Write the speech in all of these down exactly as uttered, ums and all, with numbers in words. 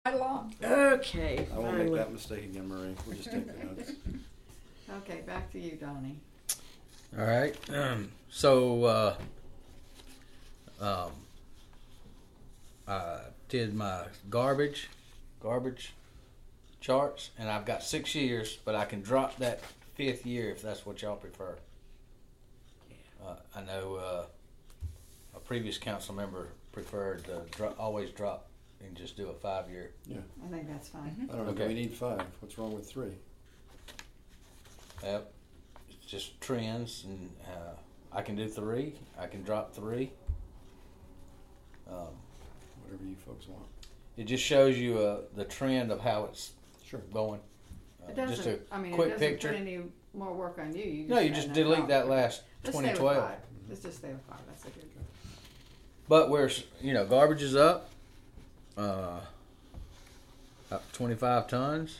Right along. Okay. I won't make that mistake again, Marie. We'll just take the notes. Okay, back to you, Donnie. All right. Um, so, uh, um, I did my garbage, garbage charts, and I've got six years, but I can drop that fifth year if that's what y'all prefer. Uh, I know uh, a previous council member preferred to dro- always drop and just do a five year. Yeah. I think that's fine. I don't know. Okay. Do we need five? What's wrong with three? Yep. It's just trends, and uh, I can do three. I can drop three. Um, Whatever you folks want. it just shows you uh, the trend of how it's Sure. going. Uh, It just a doesn't, I mean, it quick doesn't picture. put any more work on you. you No, you add just that delete column. that last Let's twenty stay with twelve. five. Let's just stay with five. That's a good. But we're, you know, garbage is up. Uh, up twenty-five tons.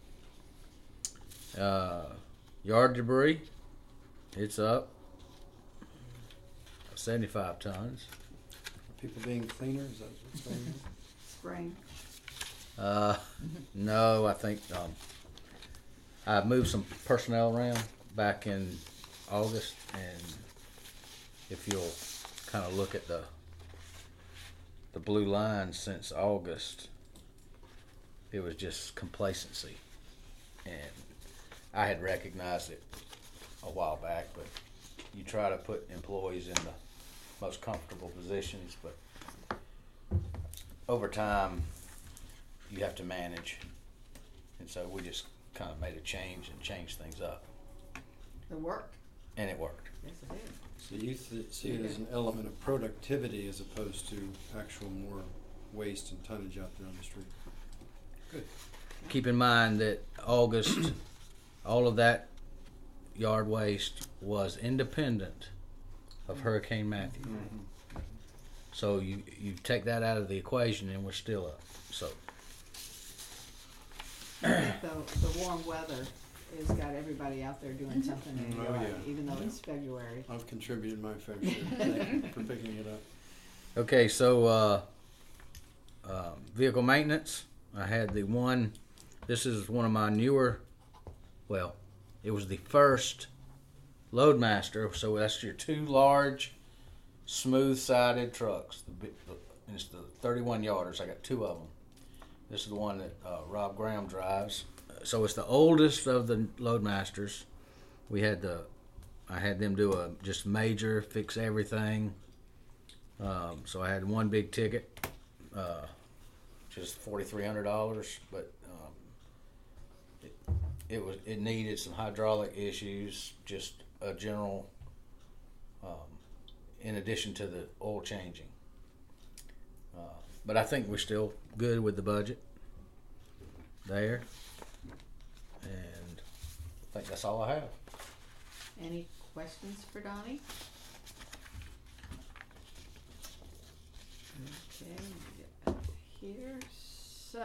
Uh, yard debris, it's up seventy-five tons. Are people being cleaner? Is that what's going on? Spring. Uh, no, I think um, I moved some personnel around back in August, and if you'll kind of look at the the blue line since August, it was just complacency, and I had recognized it a while back. But you try to put employees in the most comfortable positions, but over time you have to manage, and so we just kind of made a change and changed things up, The work. and it worked. Yes, it did. So you th- see it as an element of productivity as opposed to actual more waste and tonnage out there on the street. Good. Keep in mind that August, all of that yard waste was independent of Hurricane Matthew. Mm-hmm. So you, you take that out of the equation and we're still up. So I think the, the warm weather has got everybody out there doing something in Oh, the yard, yeah. even though it's February. I've contributed my fair share. Thank you for picking it up. okay, so uh, uh, vehicle maintenance. I had the one. This is one of my newer. Well, it was the first Loadmaster. So that's your two large, smooth-sided trucks. The, big- the, and it's the thirty-one yarders. I got two of them. This is the one that uh, Rob Graham drives. So it's the oldest of the Loadmasters. We had the, I had them do a just major fix everything. Um, so I had one big ticket, uh, just forty-three hundred dollars, but um, it, it was it needed some hydraulic issues, just a general, um, in addition to the oil changing. Uh, but I think we're still good with the budget there, and I think that's all I have. Any questions for Donnie? Okay, let me get back to here. So,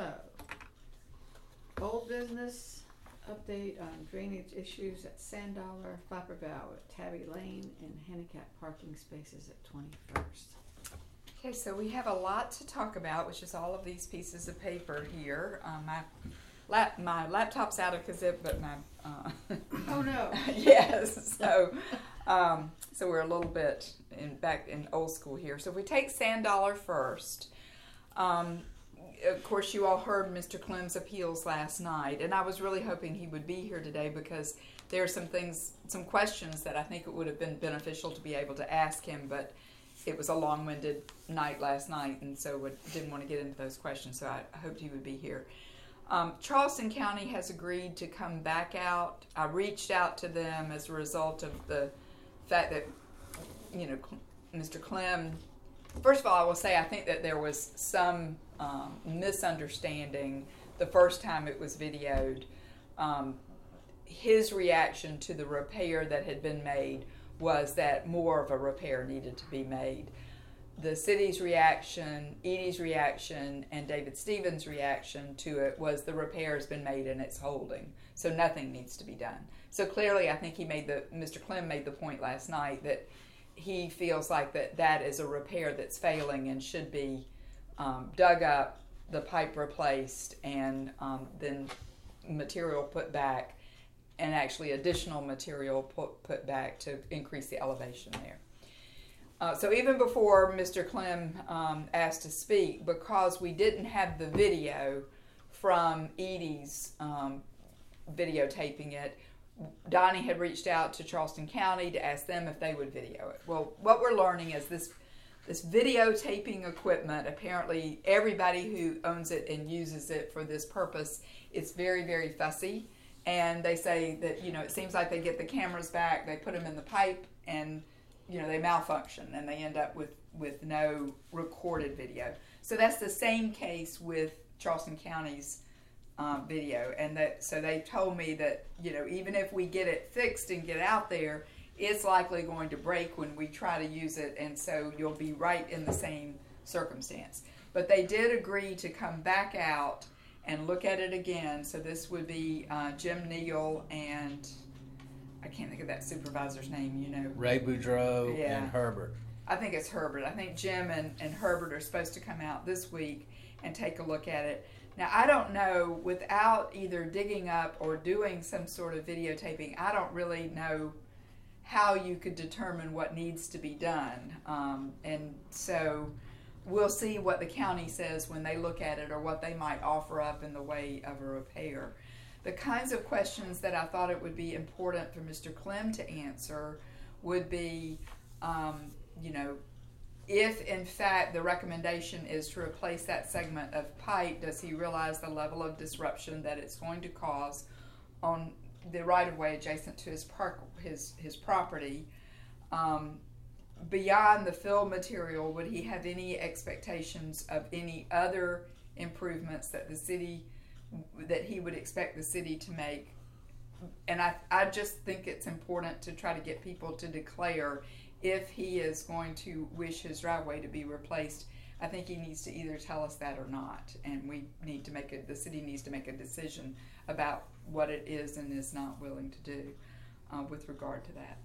old business update on drainage issues at Sand Dollar, Flapper Bow at Tabby Lane, and handicap parking spaces at twenty-first. Okay, so we have a lot to talk about, which is all of these pieces of paper here. Um, my lap, my laptop's out of Kazip, but my uh, Oh no! yes. So, um, so we're a little bit in back in old school here. So if we take Sand Dollar first, um, of course you all heard Mister Clem's appeals last night, and I was really hoping he would be here today because there are some things, some questions that I think it would have been beneficial to be able to ask him, but it was a long-winded night last night, and so we didn't want to get into those questions, so I hoped he would be here. Um, Charleston County has agreed to come back out. I reached out to them as a result of the fact that, you know, Mister Clem, first of all, I will say I think that there was some um, misunderstanding the first time it was videoed. Um, his reaction to the repair that had been made was that more of a repair needed to be made. The city's reaction, Edie's reaction, and David Stevens' reaction to it was the repair has been made and it's holding, so nothing needs to be done. So clearly, I think he made the Mister Clem made the point last night that he feels like that that is a repair that's failing and should be um, dug up the pipe replaced and um, then material put back, and actually additional material put, put back to increase the elevation there. Uh, so even before Mister Clem um, asked to speak, because we didn't have the video from Edie's um, videotaping it, Donnie had reached out to Charleston County to ask them if they would video it. Well, what we're learning is this this videotaping equipment, apparently everybody who owns it and uses it for this purpose, it's very, very fussy. And they say that, you know, it seems like they get the cameras back, they put them in the pipe, and, you know, they malfunction, and they end up with, with no recorded video. So that's the same case with Charleston County's um, video. And that, so they told me that, you know, even if we get it fixed and get out there, it's likely going to break when we try to use it, and so you'll be right in the same circumstance. But they did agree to come back out and look at it again. So this would be uh, Jim Neal and I can't think of that supervisor's name, you know. Ray Boudreau Yeah. and Herbert. I think it's Herbert. I think Jim and, and Herbert are supposed to come out this week and take a look at it. Now, I don't know, without either digging up or doing some sort of videotaping, I don't really know how you could determine what needs to be done. Um, and so we'll see what the county says when they look at it, or what they might offer up in the way of a repair. The kinds of questions that I thought it would be important for Mister Clem to answer would be, um, you know, if in fact the recommendation is to replace that segment of pipe, does he realize the level of disruption that it's going to cause on the right-of-way adjacent to his park, his his property? Um, beyond the fill material, would he have any expectations of any other improvements that the city, that he would expect the city to make? And I, I just think it's important to try to get people to declare if he is going to wish his driveway to be replaced. I think he needs to either tell us that or not, and we need to make a, the city needs to make a decision about what it is and is not willing to do uh, with regard to that.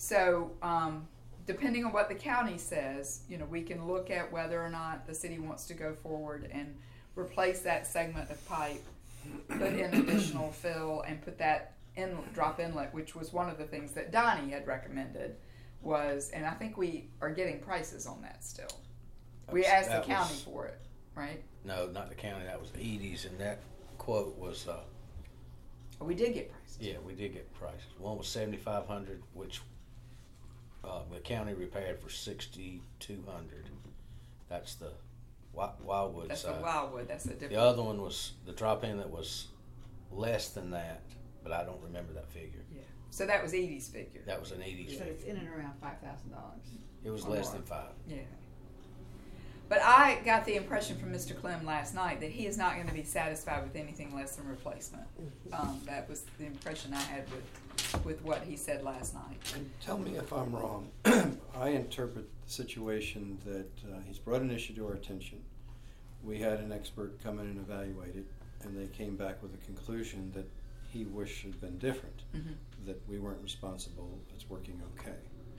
So um, depending on what the county says, you know, we can look at whether or not the city wants to go forward and replace that segment of pipe, put in additional fill, and put that in drop inlet, which was one of the things that Donnie had recommended was, and I think we are getting prices on that still. We That was- asked the that county was- for it, right? No, not the county. That was Edie's, and that quote was. Uh, We did get prices. Yeah, we did get prices. One was seventy-five hundred, which uh, the county repaired for sixty-two hundred. That's the Wi- Wildwood That's side. the Wildwood. That's a different. The other one was the drop in that was less than that, but I don't remember that figure. Yeah. So that was Edie's figure. That was an Edie's So figure. it's in and around five thousand dollars. It was or less more. than five. Yeah. But I got the impression from Mister Clem last night that he is not going to be satisfied with anything less than replacement. Um, that was the impression I had with with what he said last night. And tell me if I'm wrong. I interpret the situation that uh, he's brought an issue to our attention. We had an expert come in and evaluate it, and they came back with a conclusion that he wished had been different, Mm-hmm. that we weren't responsible, it's working okay.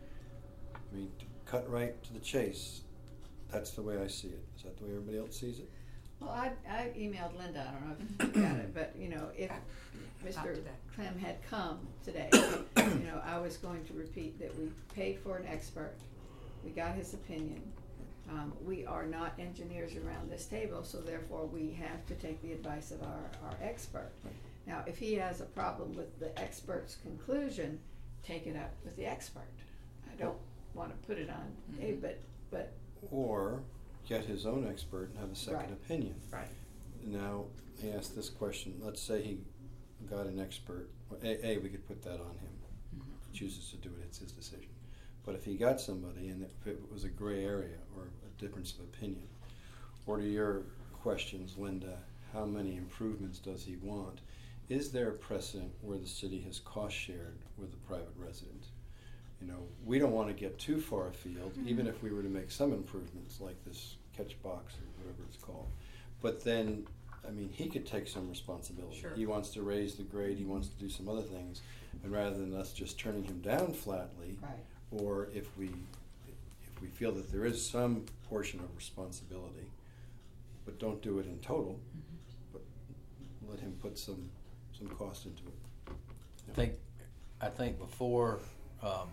I mean, to cut right to the chase, that's the way I see it. Is that the way everybody else sees it? Well, I, I emailed Linda, I don't know if you got it, but, you know, if Not Mister today. Clem had come today, you know, I was going to repeat that we paid for an expert, we got his opinion. Um, we are not engineers around this table, so therefore we have to take the advice of our, our expert. Now, if he has a problem with the expert's conclusion, take it up with the expert. I don't wanna put it on, hey, Mhm. but, but, Or get his own expert and have a second Right. opinion. right, Now, he asked this question, let's say he got an expert, well, A, A, we could put that on him. If he chooses to do it, it's his decision. But if he got somebody and if it was a gray area or a difference of opinion, or to your questions, Linda, how many improvements does he want? Is there a precedent where the city has cost shared with a private resident? You know, we don't want to get too far afield, Mm-hmm. even if we were to make some improvements like this catch box or whatever it's called. But then, I mean, he could take some responsibility. Sure. He wants to raise the grade, he wants to do some other things, and rather than us just turning him down flatly, right. or if we if we feel that there is some portion of responsibility, but don't do it in total. But let him put some some cost into it. I think I think before um,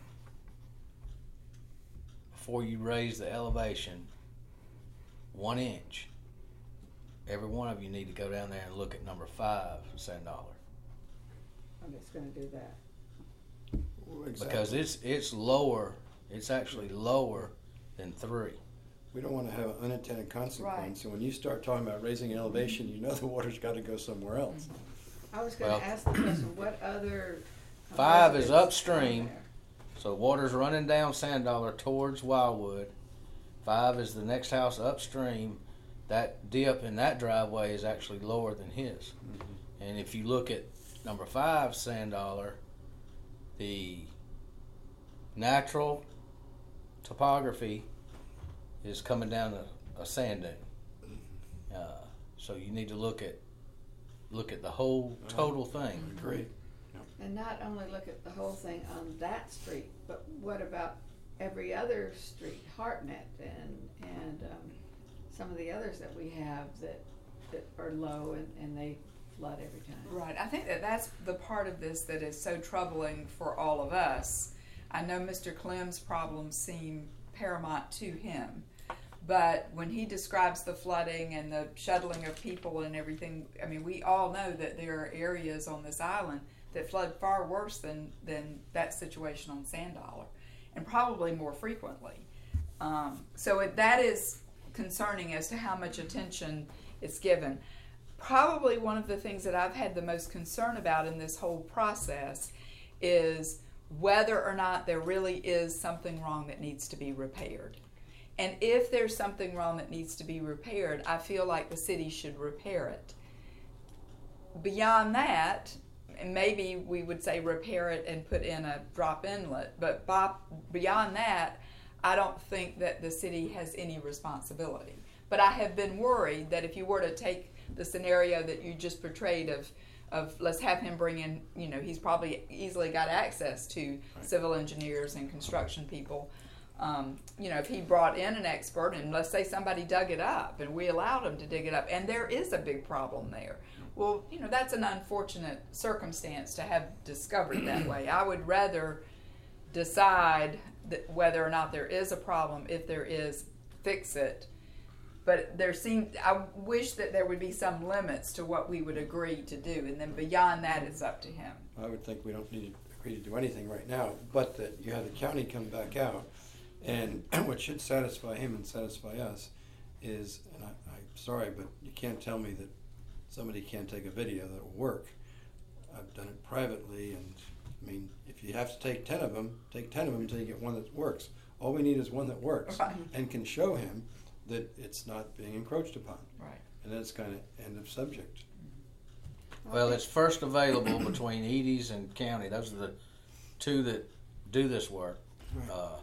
before you raise the elevation one inch, every one of you need to go down there and look at number five sand dollar. I'm just gonna do that. Well, exactly. Because it's it's lower. It's actually lower than three. We don't want to have an unintended consequence. And when you start talking about raising an elevation, you know the water's got to go somewhere else. I was gonna Well- ask the question, what other? uh, Five is residents upstream. are there? So water's running down Sand Dollar towards Wildwood. Five is the next house upstream. That dip in that driveway is actually lower than his. Mm-hmm. And if you look at number five Sand Dollar, the natural topography is coming down a, a sand dune. Uh, so you need to look at look at the whole total thing. Great. And not only look at the whole thing on that street, but what about every other street, Hartnett and, and, um, some of the others that we have that, that are low and, and they flood every time. Right. I think that that's the part of this that is so troubling for all of us. I know Mister Clem's problems seem paramount to him, but when he describes the flooding and the shuttling of people and everything, I mean, we all know that there are areas on this island that flood far worse than, than that situation on Sand Dollar, and probably more frequently. Um, so it, that is concerning as to how much attention it's given. Probably one of the things that I've had the most concern about in this whole process is whether or not there really is something wrong that needs to be repaired. And if there's something wrong that needs to be repaired, I feel like the city should repair it. Beyond that, and maybe we would say repair it and put in a drop inlet, but beyond that, I don't think that the city has any responsibility. But I have been worried that if you were to take the scenario that you just portrayed of, of let's have him bring in, you know, he's probably easily got access to Right. civil engineers and construction people. Um, you know, if he brought in an expert and let's say somebody dug it up and we allowed him to dig it up and there is a big problem there. Well, you know, that's an unfortunate circumstance to have discovered that way. I would rather decide that whether or not there is a problem. If there is, fix it. But there seems, I wish that there would be some limits to what we would agree to do, and then beyond that, it's up to him. I would think we don't need to agree to do anything right now, but that you have the county come back out, and what should satisfy him and satisfy us is, and I, I'm sorry, but you can't tell me that somebody can't take a video that will work. I've done it privately, and I mean, if you have to take ten of them, take ten of them until you get one that works. All we need is one that works Right. and can show him that it's not being encroached upon. Right. And then it's kind of end of subject. Well, it's first available between Edie's and County. Those are the two that do this work. Uh,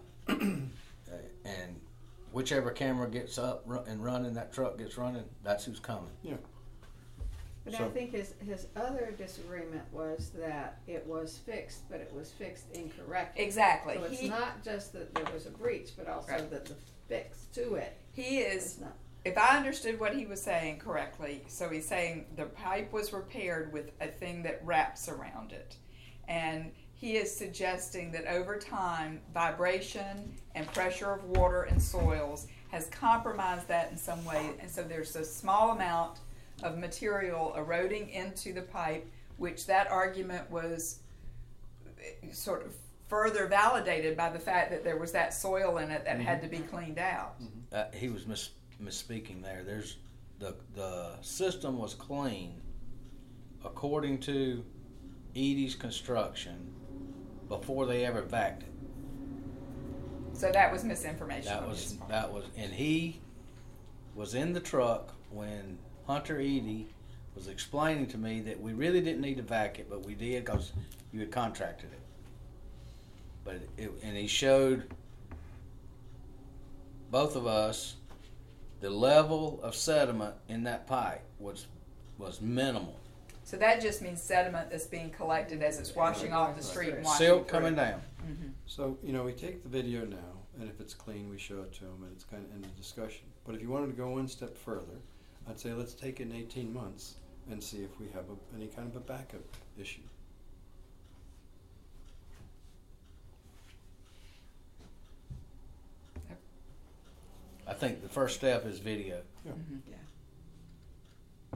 and whichever camera gets up ru- and running, that truck gets running, that's who's coming. Yeah. But I So- think his, his other disagreement was that it was fixed, but it was fixed incorrectly. Exactly. So it's He- not just that there was a breach, but also Right. that the fix to it He is is, not. if I understood what he was saying correctly, so he's saying the pipe was repaired with a thing that wraps around it. And he is suggesting that over time, vibration and pressure of water and soils has compromised that in some way. And so there's a small amount of material eroding into the pipe, which that argument was sort of further validated by the fact that there was that soil in it that had to be cleaned out. Uh, he was mis- misspeaking there. There's the the system was clean according to Edie's construction before they ever vacked it. So that was misinformation. That on was his part. that was, and he was in the truck when Hunter Edie was explaining to me that we really didn't need to vac it, but we did because you had contracted it. But it, and he showed both of us the level of sediment in that pipe was was minimal. So that just means sediment that's being collected as it's washing off the street and washing Silt through. coming down. Mm-hmm. So, you know, we take the video now, and if it's clean, we show it to them, and it's kind of end of discussion. But if you wanted to go one step further, I'd say let's take it in eighteen months and see if we have a, any kind of a backup issue. I think the first step is video. Yeah. Mhm. Yeah.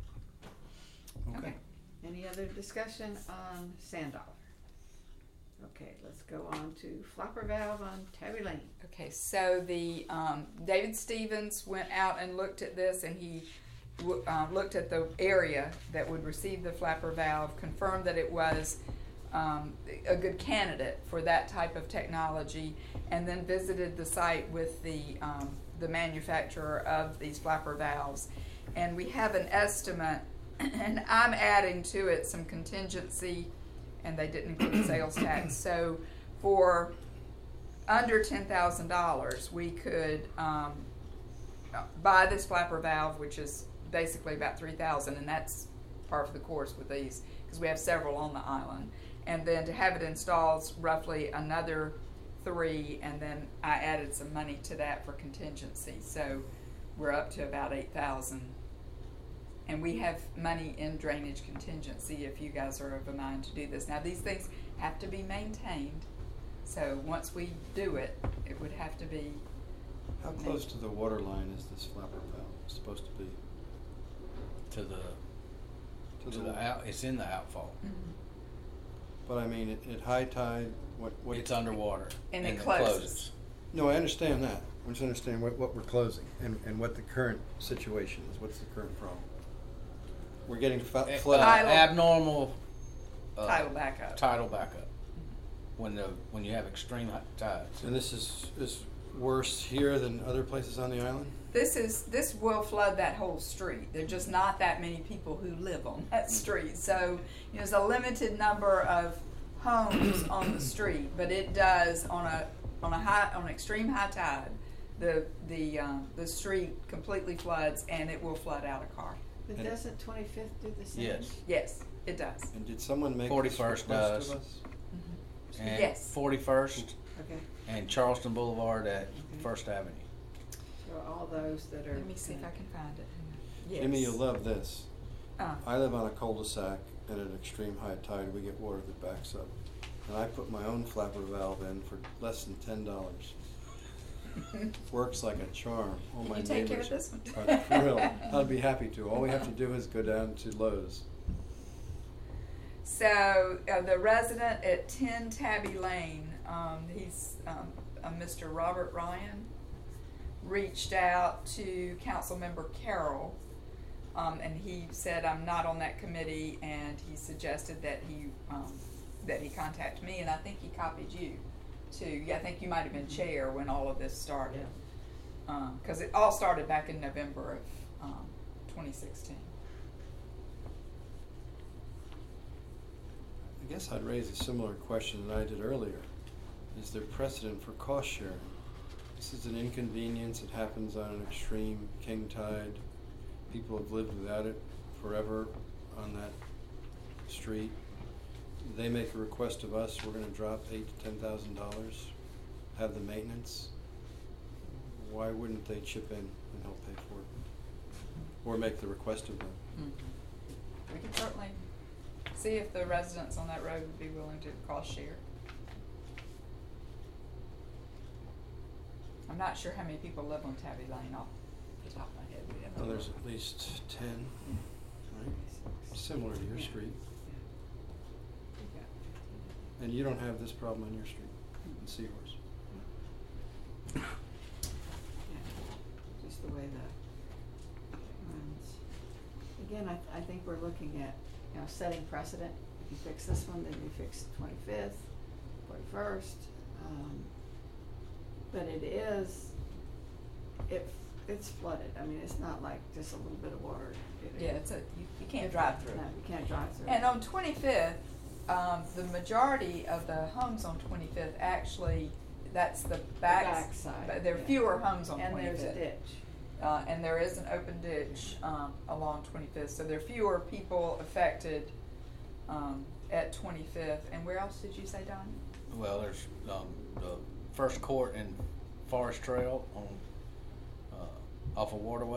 Okay. Okay. Any other discussion on sand dollar? Okay, let's go on to flopper valve on Tabby Lane. Okay, so the um, David Stevens went out and looked at this, and he w- uh, looked at the area that would receive the flapper valve, confirmed that it was um, a good candidate for that type of technology, and then visited the site with the um, the manufacturer of these flapper valves. And we have an estimate, and I'm adding to it some contingency, and they didn't include sales tax. So for under ten thousand dollars, we could um, buy this flapper valve, which is basically about three thousand dollars, and that's par for the course with these, because we have several on the island. And then to have it installed, roughly another three, and then I added some money to that for contingency. So we're up to about eight thousand dollars. And we have money in drainage contingency if you guys are of a mind to do this. Now, these things have to be maintained. So once we do it, it would have to be. How close to the water line is this flapper valve supposed to be? To the To to the, the out. It's in the outfall. Mhm. But I mean, at, at high tide, what, what? It's underwater. And it it closes. No, I understand that. I just understand what, what we're closing and, and what the current situation is. What's the current problem? We're getting fa- Uh, flooded. Tidal. abnormal uh, Tidal backup. tidal backup when the when you have extreme high tides. And this is, is worse here than other places on the island? This is this will flood that whole street. There's just not that many people who live on that street. So you know, there's a limited number of homes on the street, but it does on a on a high on extreme high tide, the the um, the street completely floods, and it will flood out a car. But And- doesn't twenty-fifth do the same? Yes. Yes, it does. And did someone make this forty-first request does. of us? And Yes. forty-first Okay, and Charleston Boulevard at Okay. First Avenue. so all those that are. Let me see if I can find it. Yes. Jimmy, you'll love this. Uh, I live on a cul-de-sac, and at extreme high tide, we get water that backs up. And I put my own flapper valve in for less than ten dollars. Works like a charm. All Can my you take care of neighbors this are one? thrilled. I'd be happy to. All we have to do is go down to Lowe's. So uh, the resident at ten Tabby Lane, um, he's um, uh, Mister Robert Ryan, reached out to Councilmember Carroll, um, and he said, "I'm not on that committee," and he suggested that he um, that he contact me, and I think he copied you too. Yeah, I think you might have been chair when all of this started, because it all started back in November of um, twenty sixteen. I guess I'd raise a similar question that I did earlier. Is there precedent for cost sharing? This is an inconvenience. It happens on an extreme king tide. People have lived without it forever on that street. They make a request of us, we're gonna drop eight to ten thousand dollars, have the maintenance. Why wouldn't they chip in and help pay for it? Or make the request of them? We can certainly see if the residents on that road would be willing to cost share. I'm not sure how many people live on Tabby Lane off the top of my head. We have Well, no- there's at least ten, right? Similar to your Yeah. street. We've got fifteen. And you don't have this problem on your street, in Seahorse. Yeah, just the way the runs. Again, I, I think we're looking at, you know, setting precedent. If you fix this one, then you fix twenty-fifth, forty-first. Um, but it is, it, it's flooded. I mean, it's not like just a little bit of water. It- Yeah, it's a, you, you can't drive through. No, you can't drive through. And on twenty-fifth, um, the majority of the homes on twenty-fifth actually, that's the back. backside, But there are yeah. fewer homes on And twenty-fifth. there's a ditch. Uh, and there is an open ditch, um, along twenty-fifth, so there are fewer people affected, um, at twenty-fifth. And where else did you say, Don? Well, there's um, the First Court and Forest Trail on uh, off of Waterway.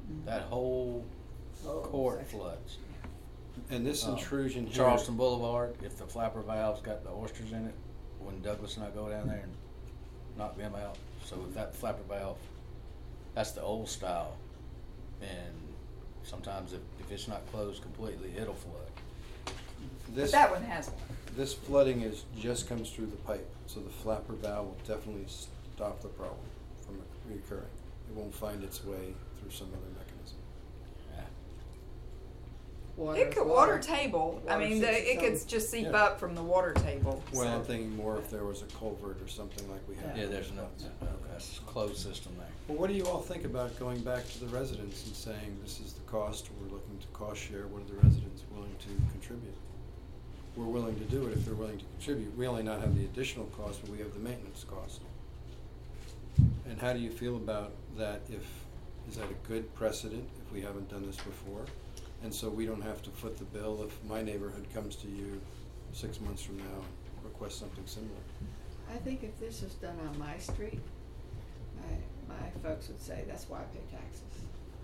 that whole Oh, court section. floods. And this Um, intrusion here. Charleston Boulevard, if the flapper valve's got the oysters in it, when Douglas and I go down there and knock them out. So if that flapper valve, that's the old style, and sometimes if, if it's not closed completely, it'll flood. But This, that one has one. this flooding is, just comes through the pipe, so the flapper valve will definitely stop the problem from reoccurring. It won't find its way through some other mechanism. Yeah. Water It is could water, water. table. I Water mean, seeps the, it could itself. just seep Yeah. up from the water table. Well, so. I'm thinking more if there was a culvert or something like we have. Yeah, there's no, that's a closed system there. Well, what do you all think about going back to the residents and saying, this is the cost, we're looking to cost share, what are the residents willing to contribute? We're willing to do it if they're willing to contribute. We only not have the additional cost, but we have the maintenance cost. And how do you feel about that? If, is that a good precedent if we haven't done this before? And so we don't have to foot the bill if my neighborhood comes to you six months from now and requests something similar? I think if this was done on my street, my, my folks would say, that's why I pay taxes.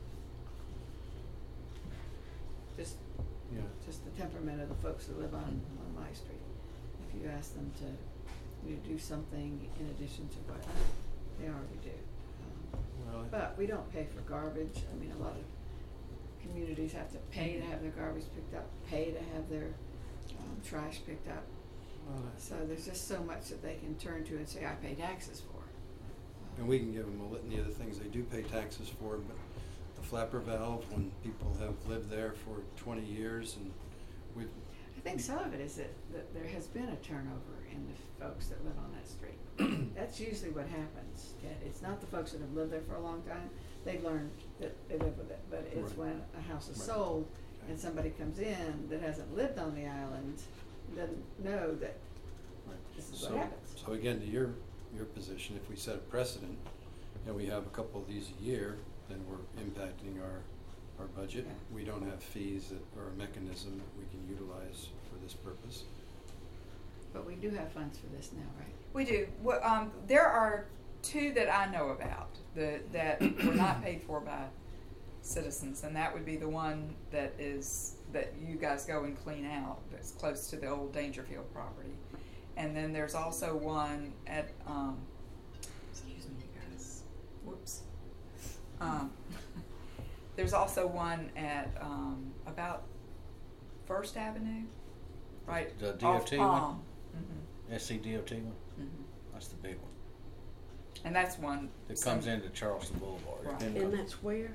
Just, Yeah. just the temperament of the folks that live on, on my street. If you ask them to, you know, do something in addition to what they already do. Um, Well, I- But we don't pay for garbage. I mean, a lot of communities have to pay to have their garbage picked up, pay to have their um, trash picked up. well, I- So there's just so much that they can turn to and say, I pay taxes for. And we can give them a litany of the things they do pay taxes for, but the flapper valve, when people have lived there for twenty years and we've, I think some of it is that, that there has been a turnover in the folks that live on that street. That's usually what happens, Ted. It's not the folks that have lived there for a long time. They've learned that they live with it. But it's Right. when a house is Right. sold and Okay. somebody comes in that hasn't lived on the island, doesn't know that this is so, what happens. so again, to your, your position, if we set a precedent and we have a couple of these a year, then we're impacting our, our budget. Yeah. We don't have fees that, or a mechanism that we can utilize for this purpose. But we do have funds for this now, right? We do. Well, um, there are two that I know about that that were not paid for by citizens, and that would be the one that is that you guys go and clean out. That's close to the old Dangerfield property, and then there's also one at. Um, excuse me, you guys. Whoops. Um, there's also one at um, about First Avenue, right? The D O T one? Palm. Mm-hmm. S C D O T one, Mm-hmm. that's the big one. And that's one It some- comes into Charleston Boulevard. Right. And- And that's where?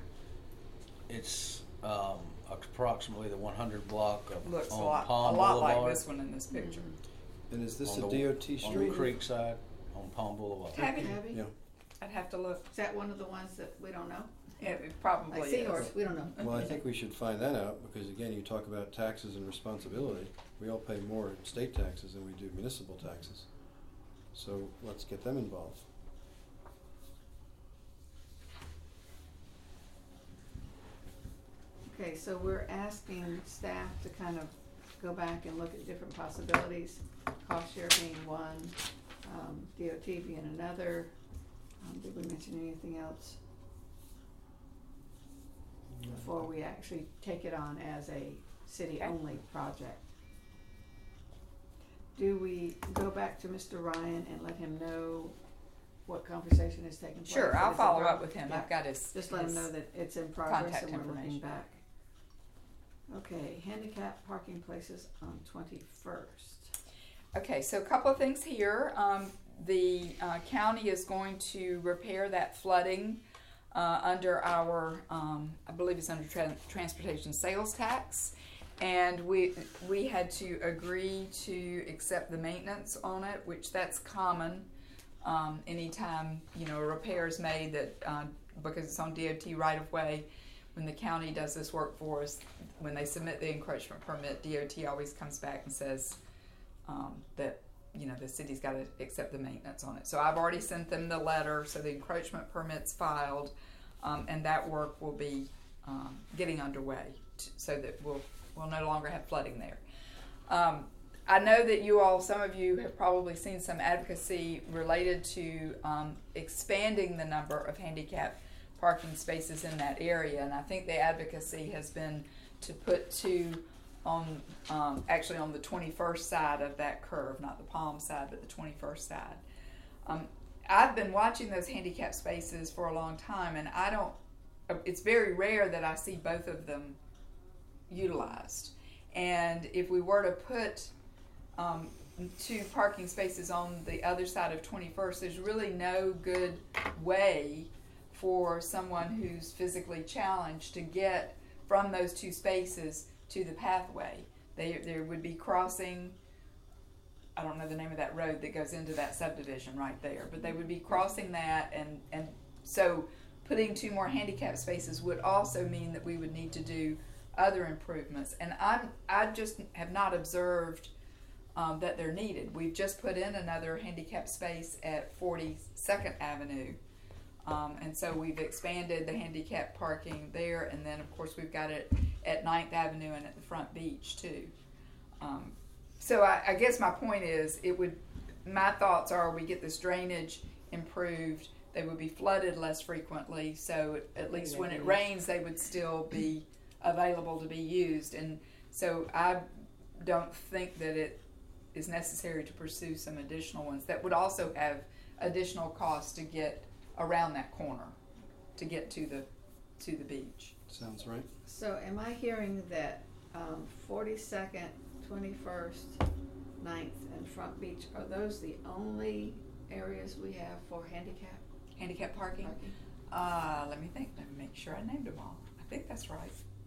It's um, approximately the one hundred block of looks a on lot, Palm a lot Boulevard. like this one in this picture. And is this on a the- D O T On the street? creek side, on Palm Boulevard. Tabby? Tabby? Yeah. I'd have to look. Is that one of the ones that we don't know? It, it probably Like is. Seahorse, we don't know. Well, I think we should find that out, because again, you talk about taxes and responsibility. We all pay more in state taxes than we do municipal taxes. So let's get them involved. Okay, so we're asking staff to kind of go back and look at different possibilities, cost share being one, um, D O T being another. Um, did we mention anything else before we actually take it on as a city-only project? Do we go back to Mister Ryan and let him know what conversation is taking place? Sure, that I'll it's in follow prog- up with him. Yeah. I've got his. Just let his- them know that it's in progress contact and we're looking information. back. Okay, handicap parking places on twenty-first. Okay, so a couple of things here. Um, the uh, county is going to repair that flooding uh, under our, um, I believe it's under tra- transportation sales tax, and we we had to agree to accept the maintenance on it, which that's common. Um, anytime you know a repair is made that uh, because it's on D O T right of way. When the county does this work for us, when they submit the encroachment permit, D O T always comes back and says um, that you know the city's got to accept the maintenance on it. So I've already sent them the letter, so the encroachment permit's filed, um, and that work will be um, getting underway, t- so that we'll we'll no longer have flooding there. Um, I know that you all, some of you have probably seen some advocacy related to um, expanding the number of handicap parking spaces in that area, and I think the advocacy has been to put two on, um, actually on the twenty-first side of that curve, not the Palm side, but the twenty-first side. Um, I've been watching those handicap spaces for a long time, and I don't, it's very rare that I see both of them utilized. And if we were to put um, two parking spaces on the other side of twenty-first, there's really no good way for someone who's physically challenged to get from those two spaces to the pathway. They, there would be crossing, I don't know the name of that road that goes into that subdivision right there, but they would be crossing that, and, and so putting two more handicap spaces would also mean that we would need to do other improvements. And I'm, I just have not observed um, that they're needed. We've just put in another handicap space at forty-second Avenue. Um, and so we've expanded the handicap parking there, and then of course we've got it at ninth Avenue and at the front beach too. Um, so I, I guess my point is, it would, my thoughts are we get this drainage improved, they would be flooded less frequently, so at least when it rains they would still be available to be used. And so I don't think that it is necessary to pursue some additional ones that would also have additional costs to get around that corner to get to the to the beach. Sounds right. So am I hearing that um, forty-second, twenty-first, ninth, and Front Beach, are those the only areas we have for handicap Handicap parking? parking? Uh, let me think. Let me make sure I named them all. I think that's right.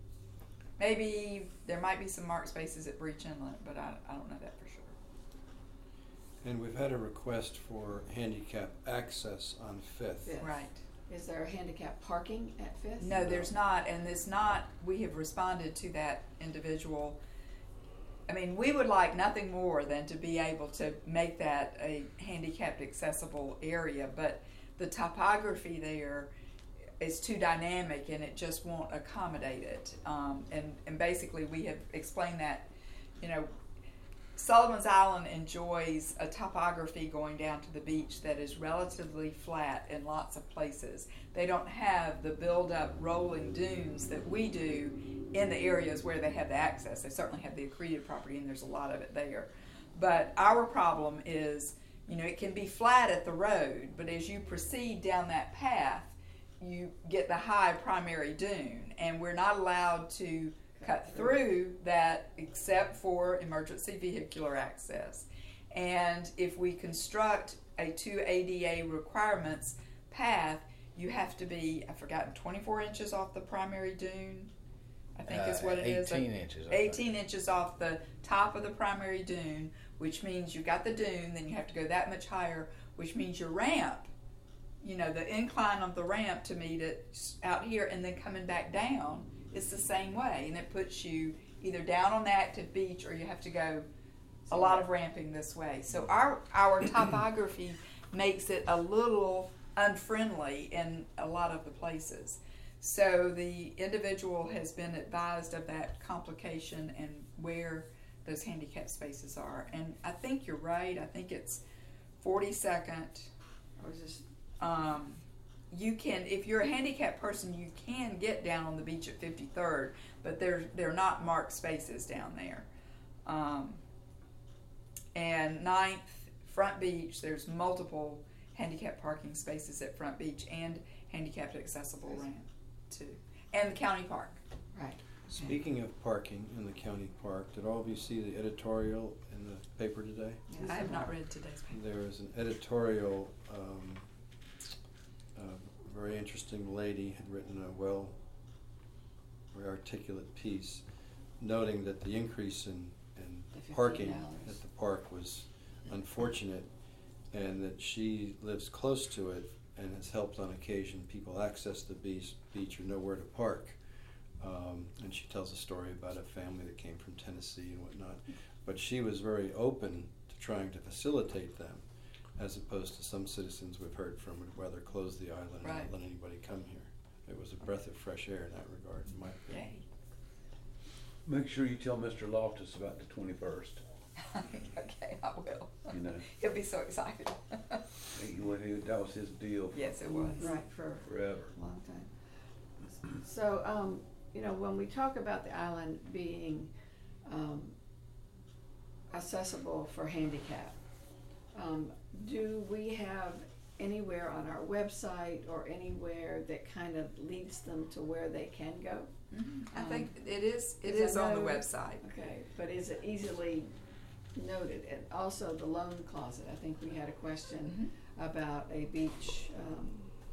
Maybe there might be some marked spaces at Breach Inlet, but I, I don't know that for sure. And we've had a request for handicap access on Fifth. Fifth. Right. Is there handicap parking at Fifth? No, there's not, and it's not, we have responded to that individual. I mean, we would like nothing more than to be able to make that a handicapped accessible area, but the topography there is too dynamic and it just won't accommodate it. Um, and, and basically we have explained that, you know, Sullivan's Island enjoys a topography going down to the beach that is relatively flat in lots of places. They don't have the build-up rolling dunes that we do in the areas where they have the access. They certainly have the accreted property, and there's a lot of it there. But our problem is, you know, it can be flat at the road, but as you proceed down that path, you get the high primary dune, and we're not allowed to cut through that except for emergency vehicular access. And if we construct a two A D A requirements path, you have to be, I've forgotten, twenty-four inches off the primary dune, I think is what it is. eighteen inches. eighteen inches off the top of the primary dune, which means you've got the dune, then you have to go that much higher, which means your ramp, you know, the incline of the ramp to meet it out here and then coming back down, it's the same way, and it puts you either down on the active beach or you have to go a lot of ramping this way. So our our topography makes it a little unfriendly in a lot of the places. So the individual has been advised of that complication and where those handicap spaces are. And I think you're right. I think it's forty-second. Or is this Um, you can, if you're a handicapped person, you can get down on the beach at fifty-third, but they're, they're not marked spaces down there. Um, and ninth, Front Beach, there's multiple handicap parking spaces at Front Beach and handicapped accessible ramp too. And the county park. right? Speaking of parking in the county park, did all of you see the editorial in the paper today? Yes, I have I not have. read today's paper. There is an editorial, um, a very interesting lady had written a well, very articulate piece noting that the increase in, in The fifteen parking dollars. at the park was unfortunate, and that she lives close to it and has helped on occasion people access the beach, beach or know where to park. Um, and she tells a story about a family that came from Tennessee and whatnot. But she was very open to trying to facilitate them, as opposed to some citizens we've heard from would rather close the island and Right. not let anybody come here. It was a breath of fresh air in that regard, in my opinion. Yay. Make sure you tell Mister Loftus about the twenty-first, Okay, I will. you know. He'll be so excited. competing with him. That was his deal Yes, it was. Right, for forever. a long time. So, um, you know, when we talk about the island being, um, accessible for handicap, um, do we have anywhere on our website or anywhere that kind of leads them to where they can go? Mhm. I Um, think it is. It because is I on the know- website. Okay, but is it easily noted? And also the loan closet, I think we had a question about a beach, um,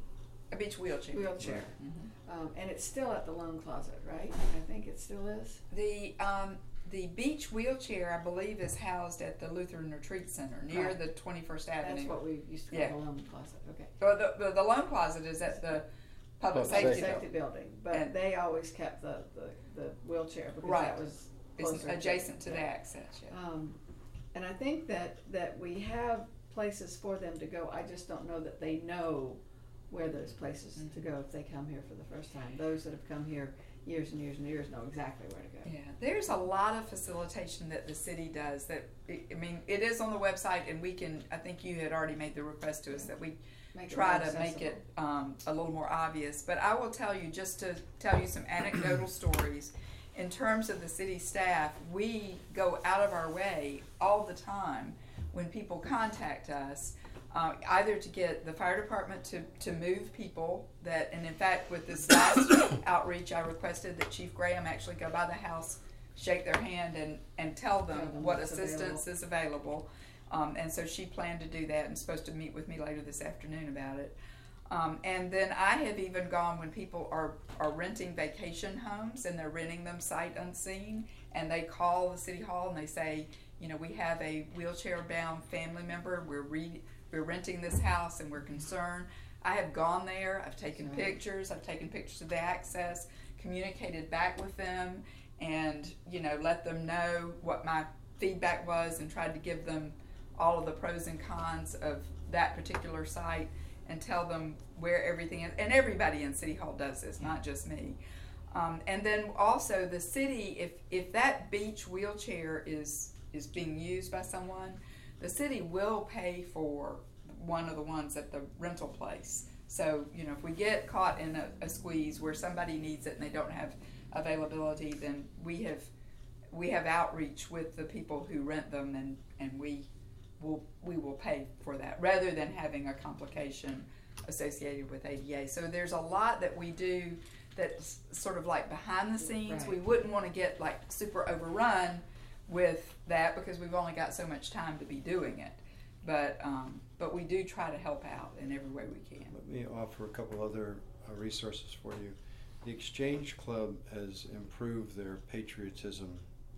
A beach wheelchair. wheelchair. Mhm. Um, and it's still at the loan closet, right? I think it still is. The um, the beach wheelchair, I believe, is housed at the Lutheran Retreat Center near Right. the twenty-first Avenue. That's what we used to call Yeah. the loan closet, okay. Well, the, the, the loan closet is at the public Public safety Safety building. building, but And- they always kept the, the, the wheelchair because Right. that was It's closer adjacent to the yeah. access. Yeah. Um, and I think that, that we have places for them to go, I just don't know that they know where those places to go if they come here for the first time. Those that have come here years and years and years know exactly where to go. Yeah, there's a lot of facilitation that the city does that, I mean, it is on the website and we can, I think you had already made the request to us that we Make it try more to make accessible. it um, a little more obvious. But I will tell you, just to tell you some anecdotal stories, in terms of the city staff, we go out of our way all the time when people contact us, uh, either to get the fire department to, to move people that, and in fact with this last outreach I requested that Chief Graham actually go by the house, shake their hand and, and tell them, Tell them what what's assistance available. is available. Um, and so she planned to do that and supposed to meet with me later this afternoon about it. Um, and then I have even gone when people are, are renting vacation homes and they're renting them sight unseen, and they call the city hall and they say, you know, we have a wheelchair bound family member, we're re- we're renting this house and we're concerned. I have gone there, I've taken Right. pictures, I've taken pictures of the access, communicated back with them, and, you know, let them know what my feedback was and tried to give them all of the pros and cons of that particular site and tell them where everything is. And everybody in City Hall does this, not just me. Um, and then also the city, if, if that beach wheelchair is, is being used by someone, the city will pay for one of the ones at the rental place. So, you know, if we get caught in a, a squeeze where somebody needs it and they don't have availability, then we have we have outreach with the people who rent them, and, and we will we will pay for that rather than having a complication associated with A D A. So there's a lot that we do that's sort of like behind the scenes. Right. We wouldn't want to get like super overrun with that because we've only got so much time to be doing it. But um, but we do try to help out in every way we can. Let me offer a couple other uh, resources for you. The Exchange Club has improved their patriotism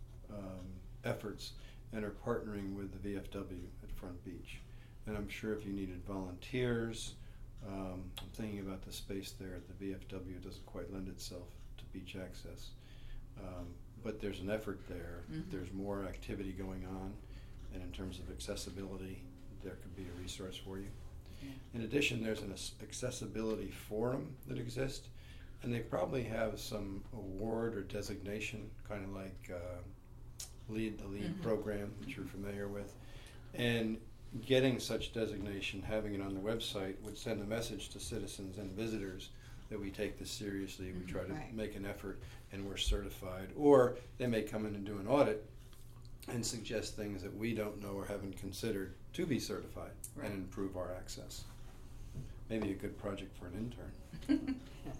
um, efforts and are partnering with the V F W at Front Beach. And I'm sure if you needed volunteers, um, I'm thinking about the space there at the V F W doesn't quite lend itself to beach access. Um, but there's an effort there. Mhm. There's more activity going on, and in terms of accessibility, there could be a resource for you. Yeah. In addition, there's an ac- accessibility forum that exists, and they probably have some award or designation, kind of like uh, lead the lead Mhm. program that you're familiar with. And getting such designation, having it on the website, would send a message to citizens and visitors that we take this seriously, we try to Right. make an effort, and we're certified. Or they may come in and do an audit and suggest things that we don't know or haven't considered to be certified Right. and improve our access. Maybe a good project for an intern.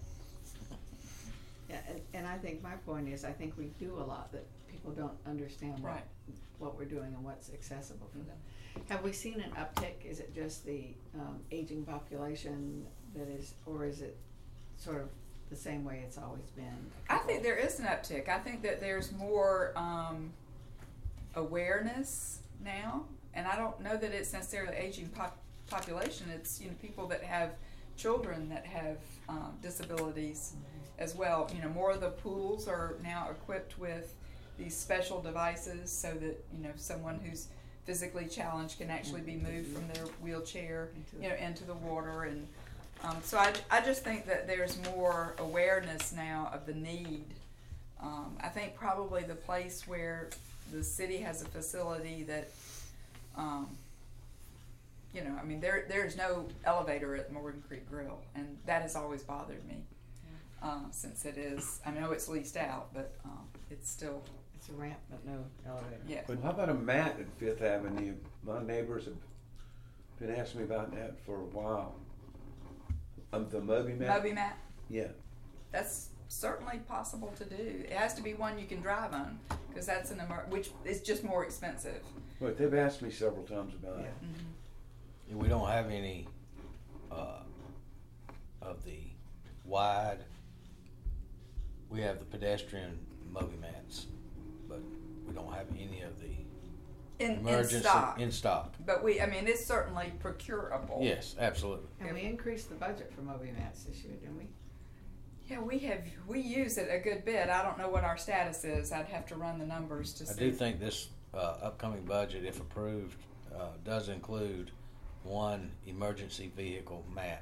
Yeah, and, and I think my point is, I think we do a lot that people don't understand what, Right. what we're doing and what's accessible for them. Have we seen an uptick? Is it just the um, aging population that is, or is it sort of the same way it's always been? I think there is an uptick. I think that there's more um, awareness now, and I don't know that it's necessarily aging pop- population. It's, you know, people that have children that have um, disabilities as well. You know, more of the pools are now equipped with these special devices so that, you know, someone who's physically challenged can actually be moved from their wheelchair, Into you know, into the water. And um, so I, I just think that there's more awareness now of the need. Um, I think probably the place where the city has a facility that, um, you know, I mean, there there's no elevator at Morgan Creek Grill, and that has always bothered me. Uh, since it is, I know it's leased out, but um, it's still, It's a ramp, but no elevator. yeah. But how about a mat at Fifth Avenue? My neighbors have been asking me about that for a while. Um, the Moby mat? Moby mat, Yeah. that's certainly possible to do. It has to be one you can drive on, because that's an emer- which is just more expensive. But they've asked me several times about it. Mm-hmm. We don't have any uh, of the wide. We have the pedestrian Moby mats, but we don't have any of the In, in emergency stock. in stock. But we, I mean, it's certainly procurable. Yes, absolutely. And we increased the budget for Moby Mats this year, didn't we? Yeah, we have, we use it a good bit. I don't know what our status is. I'd have to run the numbers to I see. do think this uh, upcoming budget, if approved, uh, does include one emergency vehicle mat.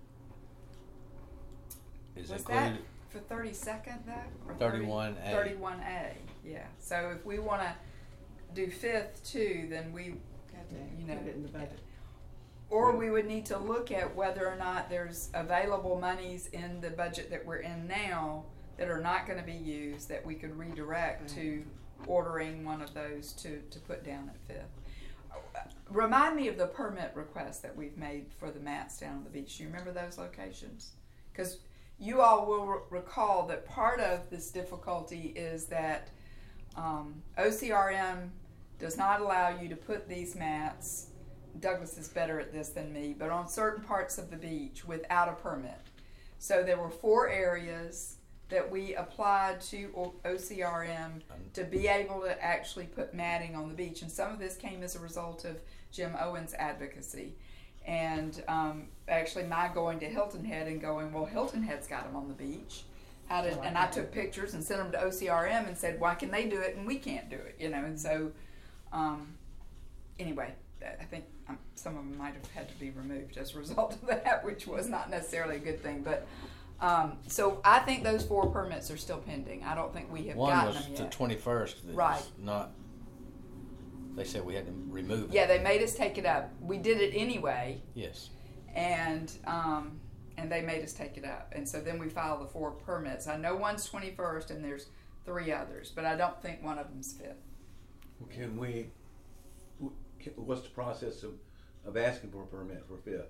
Is Was included. that for thirty-second though? Or thirty-one A. thirty-one A, yeah. So if we wanna do Fifth too, then we, Got to You know, put it in the budget. or we would need to look at whether or not there's available monies in the budget that we're in now that are not gonna be used, that we could redirect to ordering one of those to, to put down at Fifth. Remind me of the permit requests that we've made for the mats down on the beach. Do you remember those locations? Because you all will re- recall that part of this difficulty is that um, O C R M does not allow you to put these mats, Douglas is better at this than me, but on certain parts of the beach without a permit. So there were four areas that we applied to O- OCRM to be able to actually put matting on the beach. And some of this came as a result of Jim Owen's advocacy. And um, actually my going to Hilton Head and going, well, Hilton Head's got them on the beach. How did, and I took pictures and sent them to O C R M and said, why can they do it and we can't do it? You know, and so um, anyway, I think um, some of them might have had to be removed as a result of that, which was not necessarily a good thing. But um, so I think those four permits are still pending. I don't think we have One gotten was them the yet. twenty-first. Right. Not. They said we had to remove it. Yeah, they made us take it up. We did it anyway, Yes. and um, and they made us take it up. And so then we filed the four permits. I know one's twenty-first, and there's three others, but I don't think one of them's Fifth. Well, can we, w- can- what's the process of, of asking for a permit for Fifth?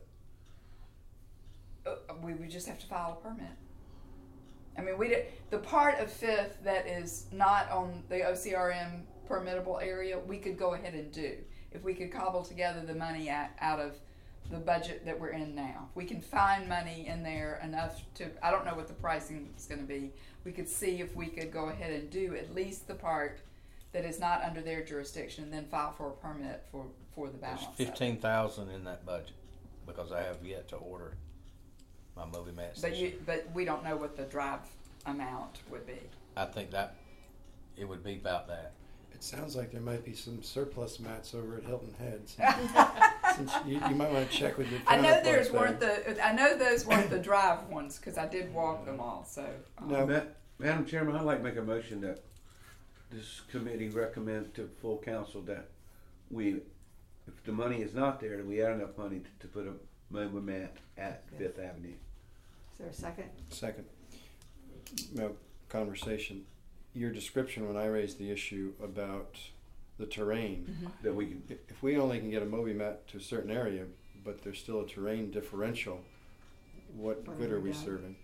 Uh, we would just have to file a permit. I mean, we did, the part of Fifth that is not on the O C R M permittable area, we could go ahead and do. If we could cobble together the money at, out of the budget that we're in now. We can find money in there enough to, I don't know what the pricing is going to be. We could see if we could go ahead and do at least the part that is not under their jurisdiction and then file for a permit for, for the balance. There's of it. fifteen thousand in that budget because I have yet to order my Moby mats. But this you, year. but we don't know what the drive amount would be. I think that it would be about that. It sounds like there might be some surplus mats over at Hilton Head. Since you, you might want to check with your I know counterparts there's there. weren't the. I know those weren't the drive ones because I did walk them all. So um, No. Ma- Madam Chairman, I'd like to make a motion that this committee recommend to full council that we, if the money is not there, that we add enough money to, to put a Moby mat at Fifth Avenue. Is there a second? Second, no, conversation. Your description when I raised the issue about the terrain, Mm-hmm. That we can, if if we only can get a Moby mat to a certain area, but there's still a terrain differential, what What good have are we we done? serving?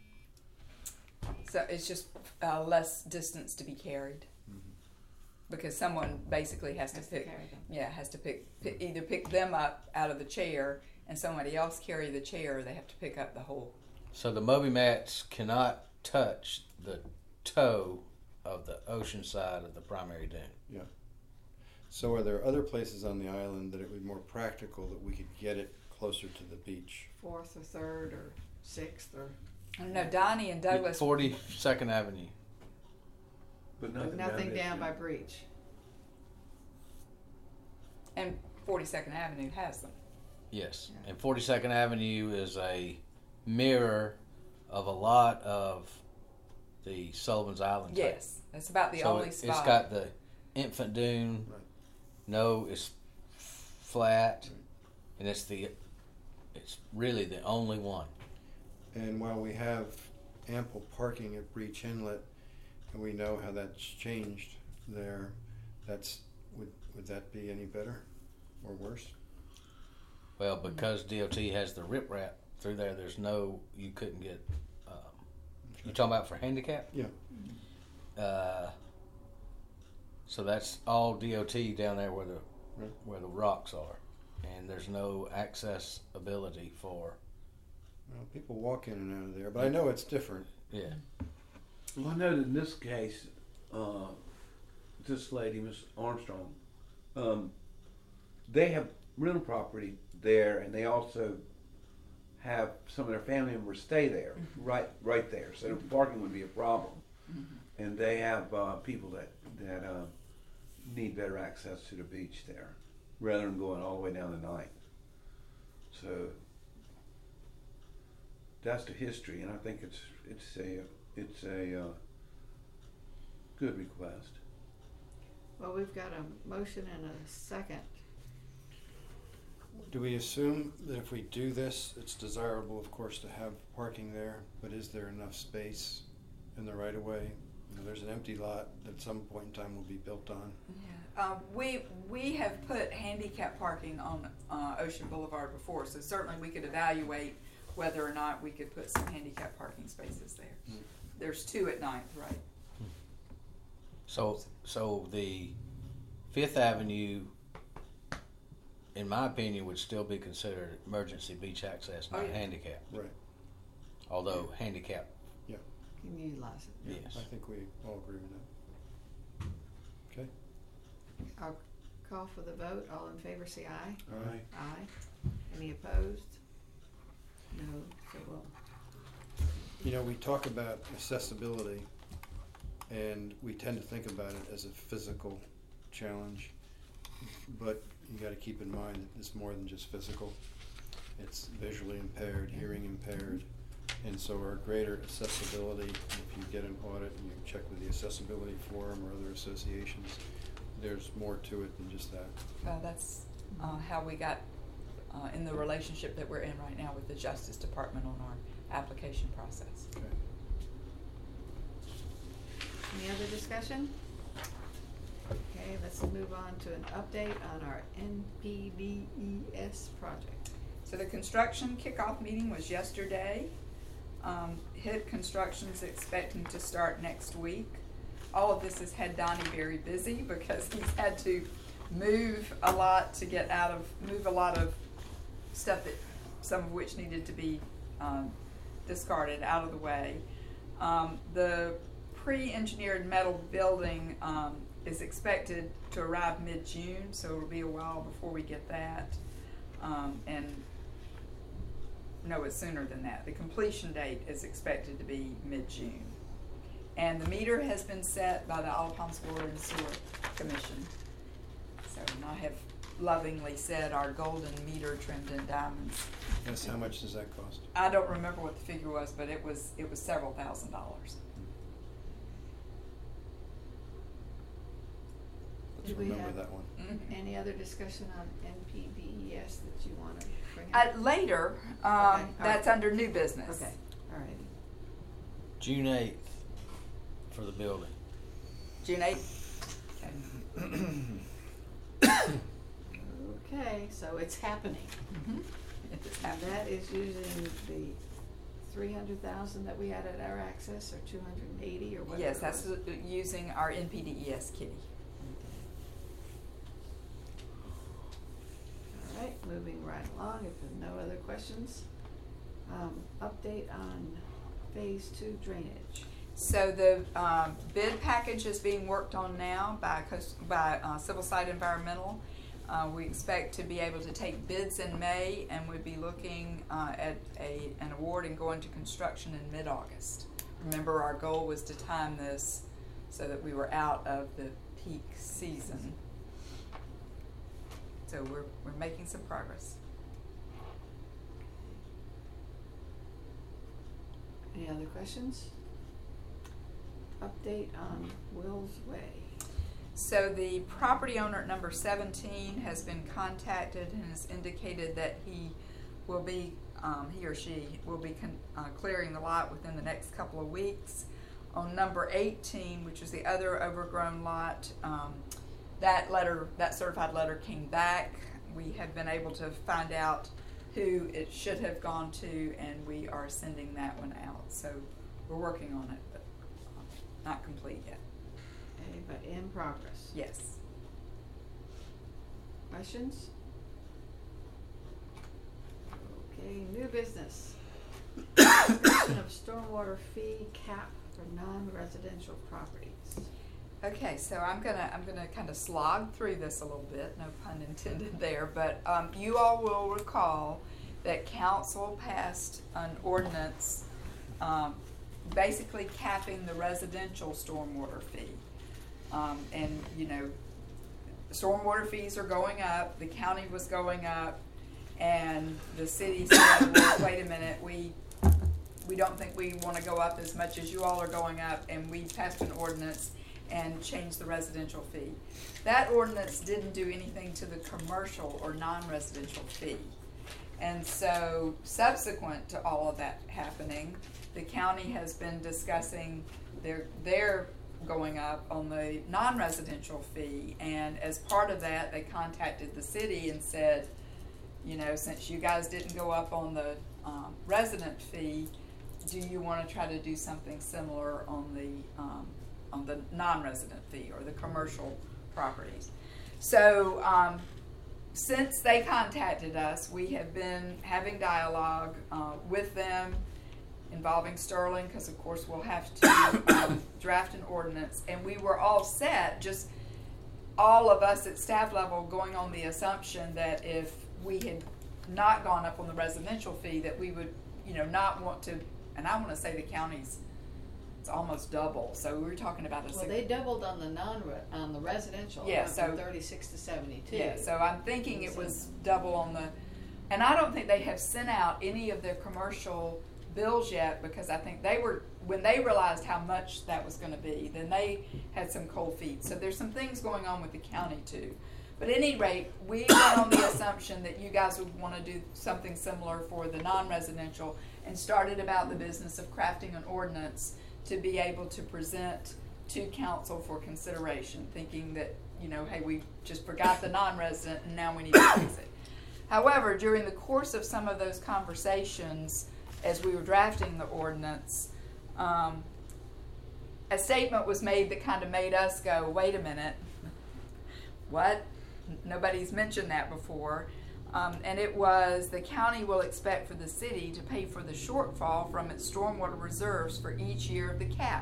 so it's just uh, less distance to be carried because someone basically has to Has to pick. carry them. Yeah, has to pick, pick either pick them up out of the chair and somebody else carry the chair. Or they have to pick up the whole. So the Moby mats cannot touch the toe of the ocean side of the primary dune. So are there other places on the island that it would be more practical that we could get it closer to the beach? Fourth or third or sixth or I don't know. Donnie and Douglas. forty-second Avenue. but but nothing, nothing this down year. by Breach. And forty-second Avenue has them. Yes. Yeah. And forty-second Avenue is a mirror of a lot of the Sullivan's Island type. Yes, that's about the so only it, spot. It's got the infant dune. Right. No, it's flat. and it's the, it's really the only one. And while we have ample parking at Breach Inlet, and we know how that's changed there, that's, would, would that be any better or worse? Well, because D O T has the riprap through there, there's no, you couldn't get, um, you talking about for handicap? Yeah. Uh, so that's all D O T down there where the, Right. where the rocks are. And there's no access ability for, Well, people walk in and out of there, but I know it's different. yeah. Well, I know that in this case, uh, this lady, Miss Armstrong, um, they have rental property there, and they also have some of their family members stay there, Mhm. right, right there. So parking would be a problem, Mhm. and they have uh, people that that uh, need better access to the beach there, rather than going all the way down to Ninth. So that's the history, and I think it's it's a it's a uh, good request. Well, we've got a motion and a second. Do we assume that if we do this, it's desirable, of course, to have parking there, but is there enough space in the right of way? You know, there's an empty lot that at some point in time will be built on. Yeah. Um, we we have put handicap parking on uh, Ocean Boulevard before, so certainly we could evaluate whether or not we could put some handicap parking spaces there. Mm. There's two at Ninth, right? So, so the Fifth Avenue, in my opinion, would still be considered emergency beach access, not Oh, yeah. handicap. Right. Although handicap, Can you utilize it? yes. I think we all agree with that. Okay. I'll call for the vote. All in favor say aye. Aye. Aye. Any opposed? No, so we'll. You know, we talk about accessibility, and we tend to think about it as a physical challenge, but you got to keep in mind that it's more than just physical. It's visually impaired, hearing impaired, and so our greater accessibility, if you get an audit and you check with the Accessibility Forum or other associations, there's more to it than just that. Uh, that's uh, how we got uh, in the relationship that we're in right now with the Justice Department on our application process. Okay. Any other discussion? Okay, let's move on to an update on our N P D E S project. So the construction kickoff meeting was yesterday. Um, Hit Construction's expecting to start next week. All of this has had Donnie very busy because he's had to move a lot to get out of, move a lot of stuff that, some of which needed to be um, discarded out of the way. Um, the pre-engineered metal building um, is expected to arrive mid-June, so it'll be a while before we get that. Um, and no, it's sooner than that. The completion date is expected to be mid-June. And the meter has been set by the Isle of Palms Water and Sewer Commission. So, and I have lovingly said our golden meter trimmed in diamonds. Yes, how much does that cost? I don't remember what the figure was, but it was it was several thousand dollars. Let's Do we remember have- that one. Mm-hmm. Any other discussion on N P D E S that you want to bring Uh, up? later, um, Okay, all right. that's under new business. Okay, all right. June eighth for the building. June eighth. Okay. Okay, so it's happening. Mm-hmm. It's And happening. that is using the three hundred thousand that we had at our access, or two hundred and eighty, or whatever. Yes, it that's was. uh, using our N P D E S kitty. All right, moving right along, if there's no other questions. Um, update on phase two drainage. So the um, bid package is being worked on now by Coast, by uh, Civil Site Environmental. Uh, we expect to be able to take bids in May, and we'd be looking uh, at a an award and go into construction in mid-August. Remember, our goal was to time this so that we were out of the peak season. So we're we're making some progress. Any other questions? Update on Will's Way. so the property owner at number seventeen has been contacted and has indicated that he will be, um, he or she will be con uh, clearing the lot within the next couple of weeks. On number eighteen, which is the other overgrown lot, um, that letter, that certified letter came back. We have been able to find out who it should have gone to, and we are sending that one out. So we're working on it, but not complete yet. Okay, but in progress. Yes. Questions? Okay, new business. Discussion of stormwater fee cap for non-residential properties. Okay, so I'm gonna I'm gonna kind of slog through this a little bit, no pun intended there, but um, you all will recall that council passed an ordinance um, basically capping the residential stormwater fee. Um, and you know, stormwater fees are going up, the county was going up, and the city said, well, wait a minute, we we don't think we want to go up as much as you all are going up, and we passed an ordinance and changed the residential fee. That ordinance didn't do anything to the commercial or non-residential fee. And so subsequent to all of that happening, the county has been discussing their their going up on the non-residential fee, and as part of that they contacted the city and said, you know, since you guys didn't go up on the um, resident fee, do you want to try to do something similar on the um, on the non-resident fee or the commercial properties? So um, since they contacted us, we have been having dialogue uh, with them involving Sterling, because of course we'll have to um, draft an ordinance, and we were all set, just all of us at staff level going on the assumption that if we had not gone up on the residential fee, that we would, you know, not want to, and I want to say the county's, it's almost double, so we were talking about a Well, they doubled on the non on the residential. Yeah, went so from thirty-six to seventy-two. Yeah, so I'm thinking it was double on the, and I don't think they have sent out any of their commercial bills yet, because I think they were, when they realized how much that was going to be, then they had some cold feet. So there's some things going on with the county too. But at any rate, we went on the assumption that you guys would want to do something similar for the non-residential, and started about the business of crafting an ordinance to be able to present to council for consideration, thinking that, you know, hey, we just forgot the non-resident and now we need to fix it. However, during the course of some of those conversations, as we were drafting the ordinance, um, a statement was made that kind of made us go, wait a minute, what? Nobody's mentioned that before. Um, and it was, the county will expect for the city to pay for the shortfall from its stormwater reserves for each year of the cap.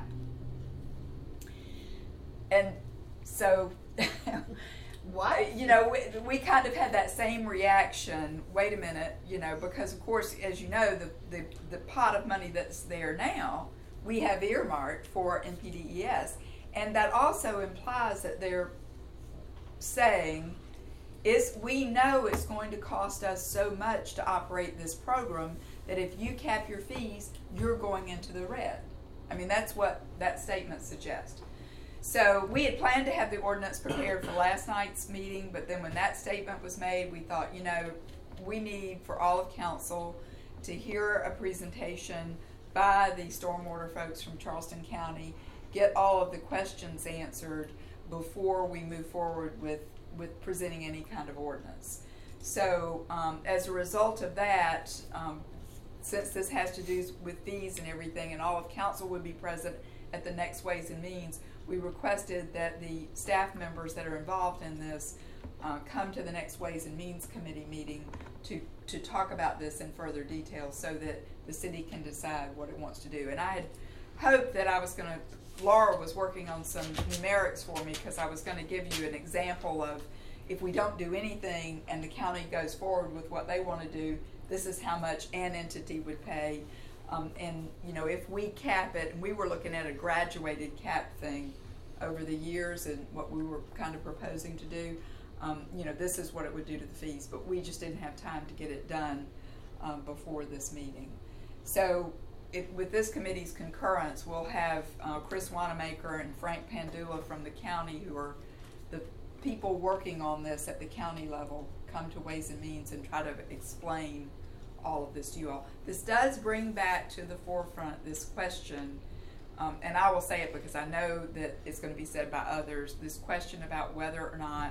And so, What? you know, we, we kind of had that same reaction. Wait a minute, you know, because of course, as you know, the, the, the pot of money that's there now, we have earmarked for N P D E S. And that also implies that they're saying, is we know it's going to cost us so much to operate this program that if you cap your fees, you're going into the red. I mean, that's what that statement suggests. So we had planned to have the ordinance prepared for last night's meeting, but then when that statement was made, we thought, you know, we need for all of council to hear a presentation by the stormwater folks from Charleston County, get all of the questions answered before we move forward with, with presenting any kind of ordinance. So um, as a result of that, um, since this has to do with fees and everything, and all of council would be present at the next Ways and Means, we requested that the staff members that are involved in this uh, come to the next Ways and Means Committee meeting to, to talk about this in further detail, so that the city can decide what it wants to do. And I had hoped that I was going to, Laura was working on some numerics for me, because I was going to give you an example of, if we don't do anything and the county goes forward with what they want to do, this is how much an entity would pay. Um, and, you know, if we cap it, and we were looking at a graduated cap thing over the years and what we were kind of proposing to do, um, you know, this is what it would do to the fees. But we just didn't have time to get it done um, before this meeting. So it, with this committee's concurrence, we'll have uh, Chris Wanamaker and Frank Pandula from the county, who are the people working on this at the county level come to Ways and Means and try to explain all of this to you all. This does bring back to the forefront this question, um, and I will say it because I know that it's going to be said by others, this question about whether or not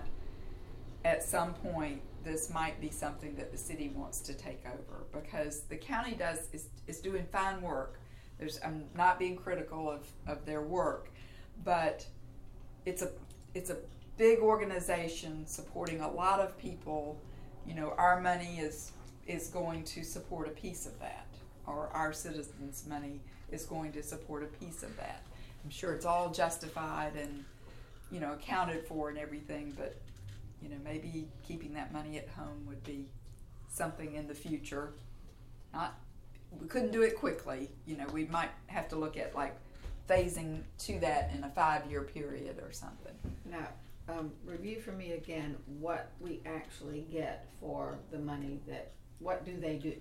at some point this might be something that the city wants to take over, because the county does is, is doing fine work. There's, I'm not being critical of, of their work, but it's a it's a big organization supporting a lot of people. You know, our money is is going to support a piece of that, or our citizens' money is going to support a piece of that. I'm sure it's all justified and, you know, accounted for and everything, but, you know, maybe keeping that money at home would be something in the future. Not, we couldn't do it quickly. You know, we might have to look at like phasing to that in a five-year period or something. Now, um, review for me again what we actually get for the money that, what do they do?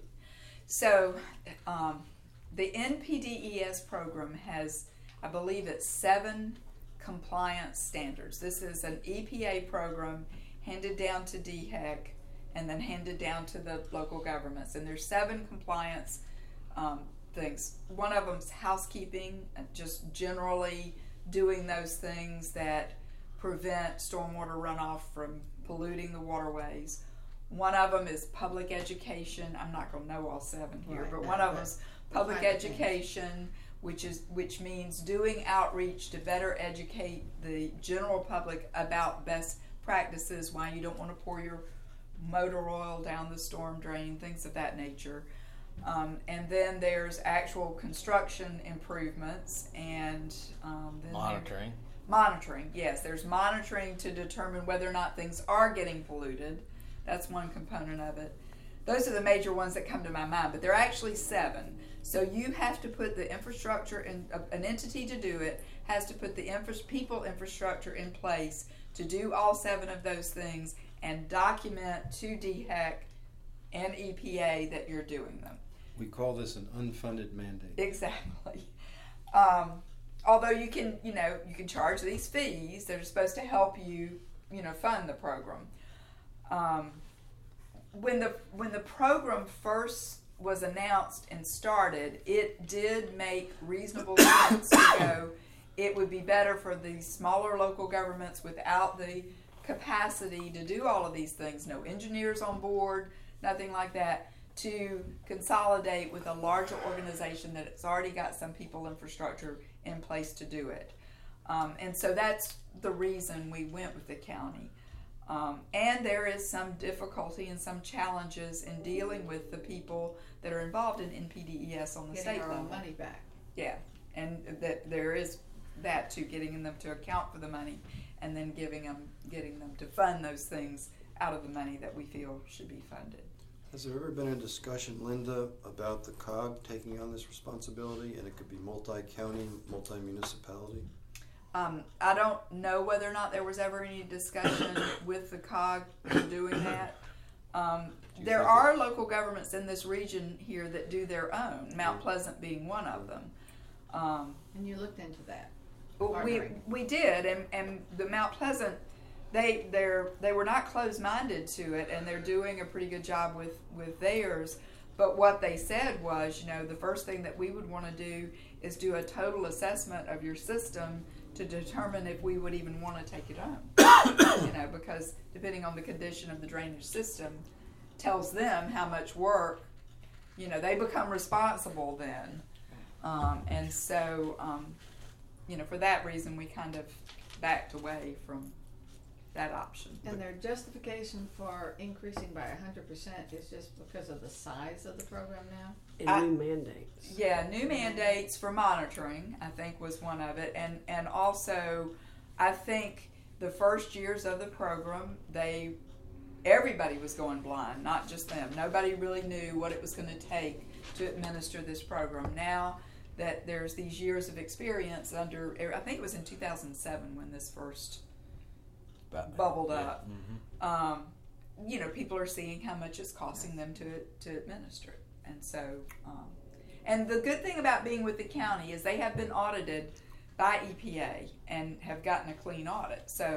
So, um, the N P D E S program has, I believe it's seven compliance standards. This is an E P A program handed down to D HEC and then handed down to the local governments. And there's seven compliance um, things. One of them's housekeeping, just generally doing those things that prevent stormwater runoff from polluting the waterways. One of them is public education. I'm not going to know all seven here, Right, but no, one of but them is public we'll find the education, which is which means doing outreach to better educate the general public about best practices, why you don't want to pour your motor oil down the storm drain, things of that nature. Um, and then there's actual construction improvements and um, then Monitoring. Monitoring, yes. There's monitoring to determine whether or not things are getting polluted. That's one component of it. Those are the major ones that come to my mind, but there are actually seven. So you have to put the infrastructure in, uh, an entity to do it has to put the infra- people infrastructure in place to do all seven of those things and document to D HEC and E P A that you're doing them. We call this an unfunded mandate. Exactly. Um, although you can, you know, you can charge these fees that are supposed to help you, you know, fund the program. Um, when the when the program first was announced and started, it did make reasonable sense to go. It would be better for the smaller local governments without the capacity to do all of these things. No engineers on board, nothing like that. To consolidate with a larger organization that it's already got some people infrastructure in place to do it. Um, and so that's the reason we went with the county. Um, and there is some difficulty and some challenges in dealing with the people that are involved in N P D E S on the Getting state our level. own money back. Yeah, and that there is that too, getting them to account for the money and then giving them, getting them to fund those things out of the money that we feel should be funded. Has there ever been a discussion, Linda, about the C O G taking on this responsibility, and it could be multi-county, multi-municipality? Um, I don't know whether or not there was ever any discussion with the C O G doing that. Um, you there think are it- local governments in this region here that do their own, Mount Pleasant being one of them. Um, And you looked into that. Well, we Partnering. we did, and, and the Mount Pleasant, they they're they were not closed-minded to it, and they're doing a pretty good job with with theirs. But what they said was, you know, the first thing that we would want to do is do a total assessment of your system to determine if we would even want to take it on. You know, because depending on the condition of the drainage system, tells them how much work. You know, they become responsible then, um, and so. Um, You know, for that reason, we kind of backed away from that option. And their justification for increasing by one hundred percent is just because of the size of the program now? And I- new mandates. Yeah, new mandates for monitoring, I think, was one of it. And, and also, I think the first years of the program, they everybody was going blind, not just them. Nobody really knew what it was going to take to administer this program. Now that there's these years of experience under, I think it was in two thousand seven when this first About- bubbled yeah. up. Mhm. Um, you know, people are seeing how much it's costing them to to administer it, and so, um, and the good thing about being with the county is they have been audited by E P A and have gotten a clean audit. So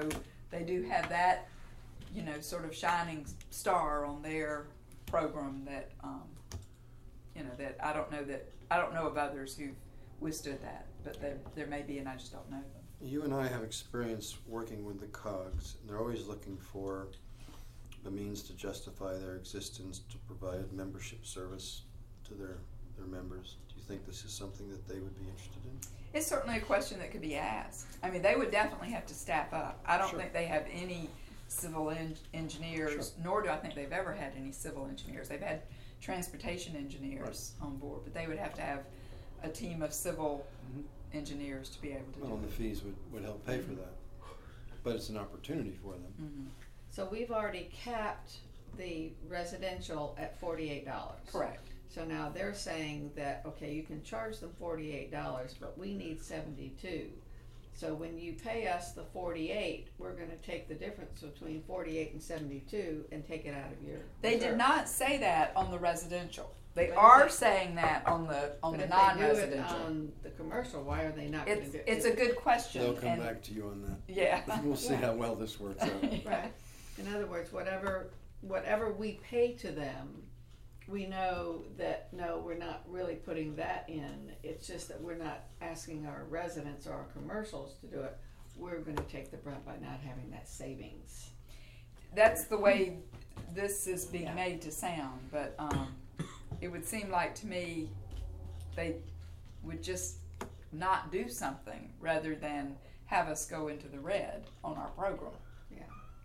they do have that, you know, sort of shining star on their program that, um, you know, that I don't know that, I don't know of others who've withstood that, but there, there may be, and I just don't know them. You and I have experience working with the COGS, and they're always looking for the means to justify their existence to provide membership service to their, their members. Do you think this is something that they would be interested in? It's certainly a question that could be asked. I mean, they would definitely have to staff up. I don't Sure. think they have any civil en- engineers, Sure. nor do I think they've ever had any civil engineers. They've had transportation engineers on board, but they would have to have a team of civil engineers to be able to Well, do and the it. fees would, would help pay for that. But it's an opportunity for them. Mm-hmm. So we've already capped the residential at forty-eight dollars. Correct. So now they're saying that, okay, you can charge them forty-eight dollars, but we need seventy-two. So when you pay us the forty-eight, we're gonna take the difference between forty-eight and seventy-two and take it out of your They did reserve. not say that on the residential. They But if are they- saying that on the on But the if they do it non-residential. on the commercial, why are they not gonna It's do it? it's a good question. They'll come and back to you on that. Yeah. We'll see Yeah. how well this works out. Right. In other words, whatever, whatever we pay to them, we know that, no, we're not really putting that in. It's just that we're not asking our residents or our commercials to do it. We're gonna take the brunt by not having that savings. That's the way this is being Yeah. made to sound, but um, it would seem like to me they would just not do something rather than have us go into the red on our program. Yeah.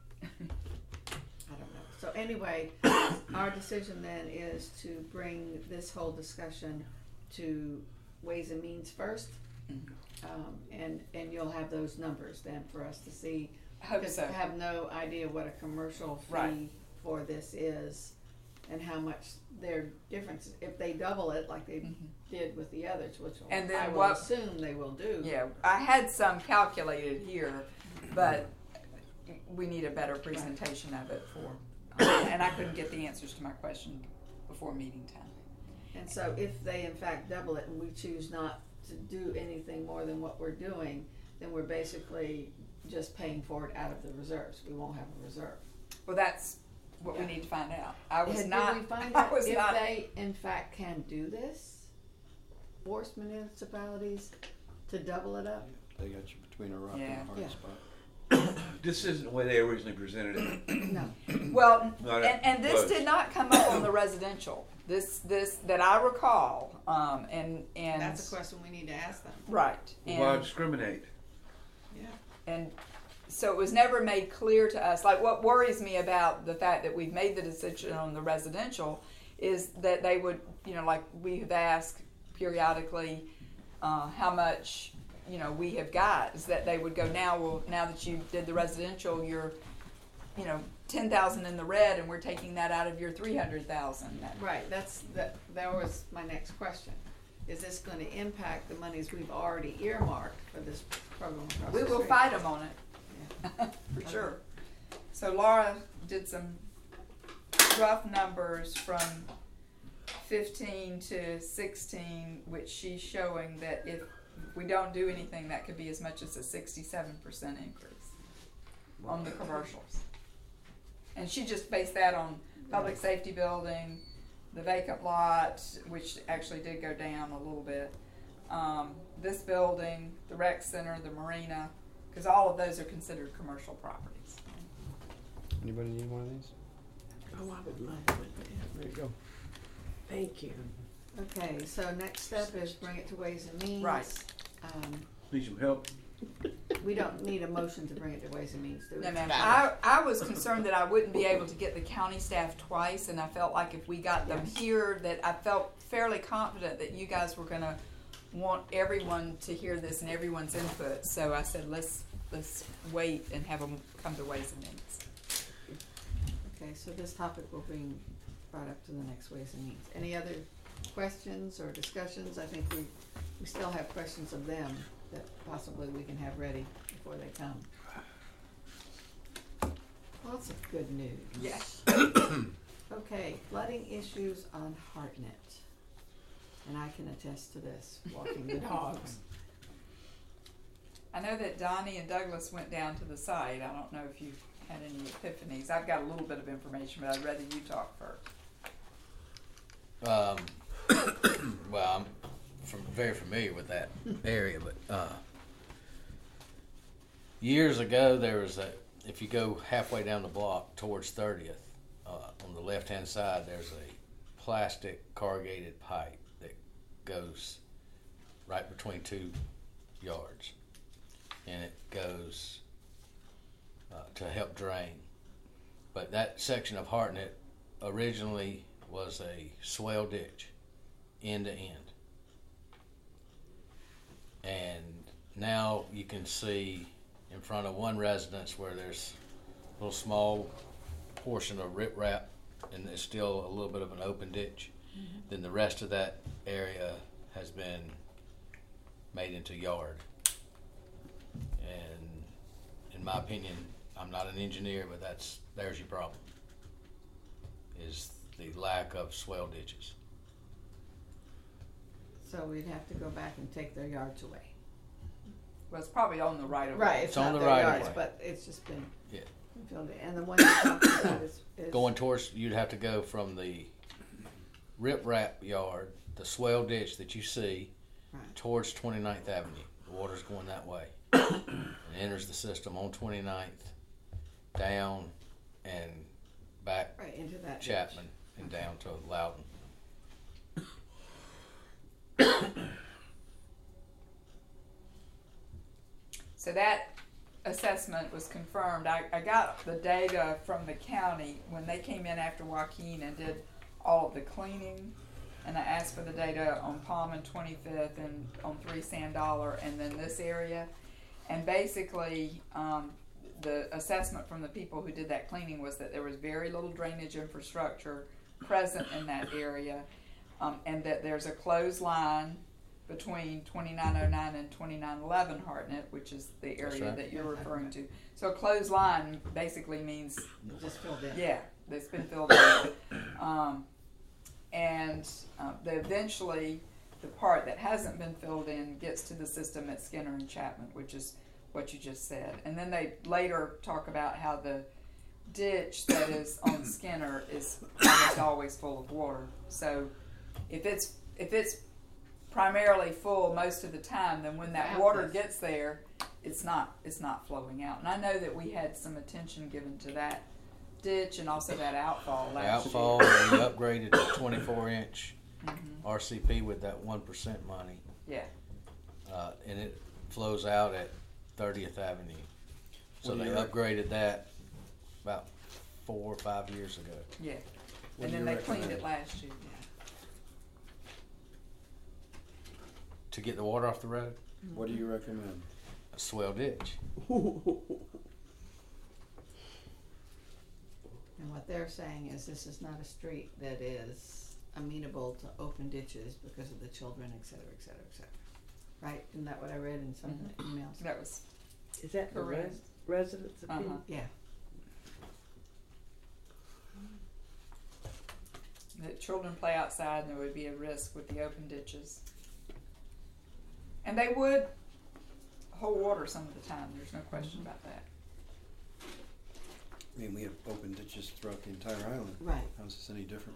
I don't know. So anyway, our decision then is to bring this whole discussion to Ways and Means first. Um, and, and you'll have those numbers then for us to see. I hope Because so. I have no idea what a commercial fee Right. for this is and how much their difference, if they double it like they Mhm. did with the others, which And then I will what- assume they will do. Yeah, I had some calculated here, but we need a better presentation of it for, um, and I couldn't get the answers to my question before meeting time. And so if they in fact double it and we choose not to do anything more than what we're doing, then we're basically just paying for it out of the reserves. We won't have a reserve. Well, that's what we Yeah. need to find out. I was Did not. we find I out was if not. they in fact can do this? Force municipalities to double it up? They got you between a rock Yeah. and a hard Yeah. spot. This isn't the way they originally presented it. No. Well, Not and, and this close. did not come up on the residential. This, this that I recall, um, and and That's a question we need to ask them. right, Why and discriminate? Yeah. and so it was never made clear to us. Like, what worries me about the fact that we've made the decision on the residential is that they would, you know, like we have asked periodically, uh, how much, you know, we have got, is that they would go, now, well, now that you did the residential, you're, you know, ten thousand in the red, and we're taking that out of your three hundred thousand. Right, that's, that, that was my next question. Is this gonna impact the monies we've already earmarked for this program across We the will street? fight them on it. Yeah. For sure. So Laura did some rough numbers from fifteen to sixteen, which she's showing that if we don't do anything, that could be as much as a sixty-seven percent increase on the commercials. And she just based that on public safety building, the vacant lot, which actually did go down a little bit, um, this building, the rec center, the marina, because all of those are considered commercial properties. Anybody need one of these? Oh, I would love one. There you go. Thank you. Okay, so next step is bring it to Ways and Means. Right. Um, Need some help? we don't need a motion to bring it to Ways and Means, do we? No, ma'am. I, I was concerned that I wouldn't be able to get the county staff twice, and I felt like if we got them Yes. here, that I felt fairly confident that you guys were gonna want everyone to hear this and everyone's input. So I said, let's let's wait and have them come to Ways and Means. Okay, so this topic will be brought up to the next Ways and Means. Any other questions or discussions? I think we, we still have questions of them that possibly we can have ready before they come. Lots of good news. Yes. Okay, flooding issues on Hartnett. And I can attest to this, walking the dogs. I know that Donnie and Douglas went down to the site. I don't know if you had any epiphanies. I've got a little bit of information, but I'd rather you talk first. Um, well, I'm from, very familiar with that area, but uh, years ago there was a. If you go halfway down the block towards thirtieth, uh, on the left-hand side, there's a plastic corrugated pipe that goes right between two yards, and it goes uh, to help drain. But that section of Hartnett originally was a swale ditch, end to end. And now you can see in front of one residence where there's a little small portion of riprap and it's still a little bit of an open ditch. Mm-hmm. Then the rest of that area has been made into yard. And in my opinion, I'm not an engineer, but that's there's your problem, is the lack of swale ditches. So we'd have to go back and take their yards away. Well, it's probably on the right of way. Right, it's It's on not the their right of yards, way. but it's just been Yeah. filled in. And the one you're talking about is, is Going towards, you'd have to go from the riprap yard, the swale ditch that you see, right. towards twenty-ninth Avenue. The water's going that way. And enters the system on twenty-ninth, down and back right into that ditch. Chapman and down to Loudon. So that assessment was confirmed. I, I got the data from the county when they came in after Joaquin and did all of the cleaning. And I asked for the data on Palm and twenty-fifth and on three Sand Dollar and then this area. And basically, um, the assessment from the people who did that cleaning was that there was very little drainage infrastructure present in that area, um, and that there's a closed line between twenty-nine oh nine and twenty-nine eleven Hartnett, which is the area right. that you're referring to. So a closed line basically means, It just filled in. yeah, that's been filled in. Um, and uh, the, eventually, the part that hasn't been filled in gets to the system at Skinner and Chapman, which is what you just said. And then they later talk about how the ditch that is on Skinner is almost always full of water. So if it's if it's primarily full most of the time, then when that water gets there, it's not it's not flowing out. And I know that we had some attention given to that ditch and also that outfall The last outfall, year. we upgraded to twenty-four inch Mhm. R C P with that one percent money. Yeah. Uh, and it flows out at thirtieth Avenue. So What do they you rec- upgraded that about four or five years ago. Yeah. What And do then you they cleaned recommend? it last year. To get the water off the road, What do you recommend? a swell ditch. And what they're saying is this is not a street that is amenable to open ditches because of the children, et cetera, et cetera, et cetera. Right? Isn't that what I read in some of the emails? That was Is that the Correct. res- residents' Uh-huh. opinion? Yeah. that children play outside and there would be a risk with the open ditches. And they would hold water some of the time, there's no question about that. I mean, we have open ditches throughout the entire island. Right. How's this any different?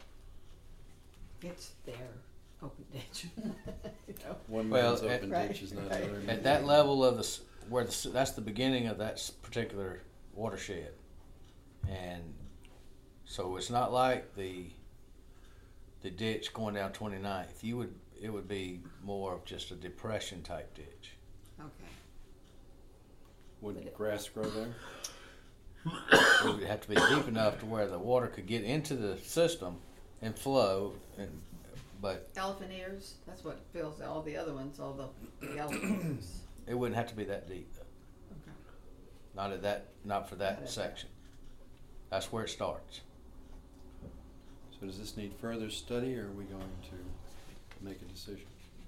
It's their open ditch. You know? One Well, man's at- open Right, ditch is not right. another. At that level of the s- where the s- that's the beginning of that s- particular watershed, and so it's not like the the ditch going down twenty-ninth. You would it would be more of just a depression type ditch. Okay. Would grass grow there? It would have to be deep enough to where the water could get into the system and flow, and but Elephant ears, that's what fills all the other ones, all the, the elephant ears. it wouldn't have to be that deep though. Okay. Not at that, not for Not that at section. That's where it starts. So does this need further study, or are we going to make a decision?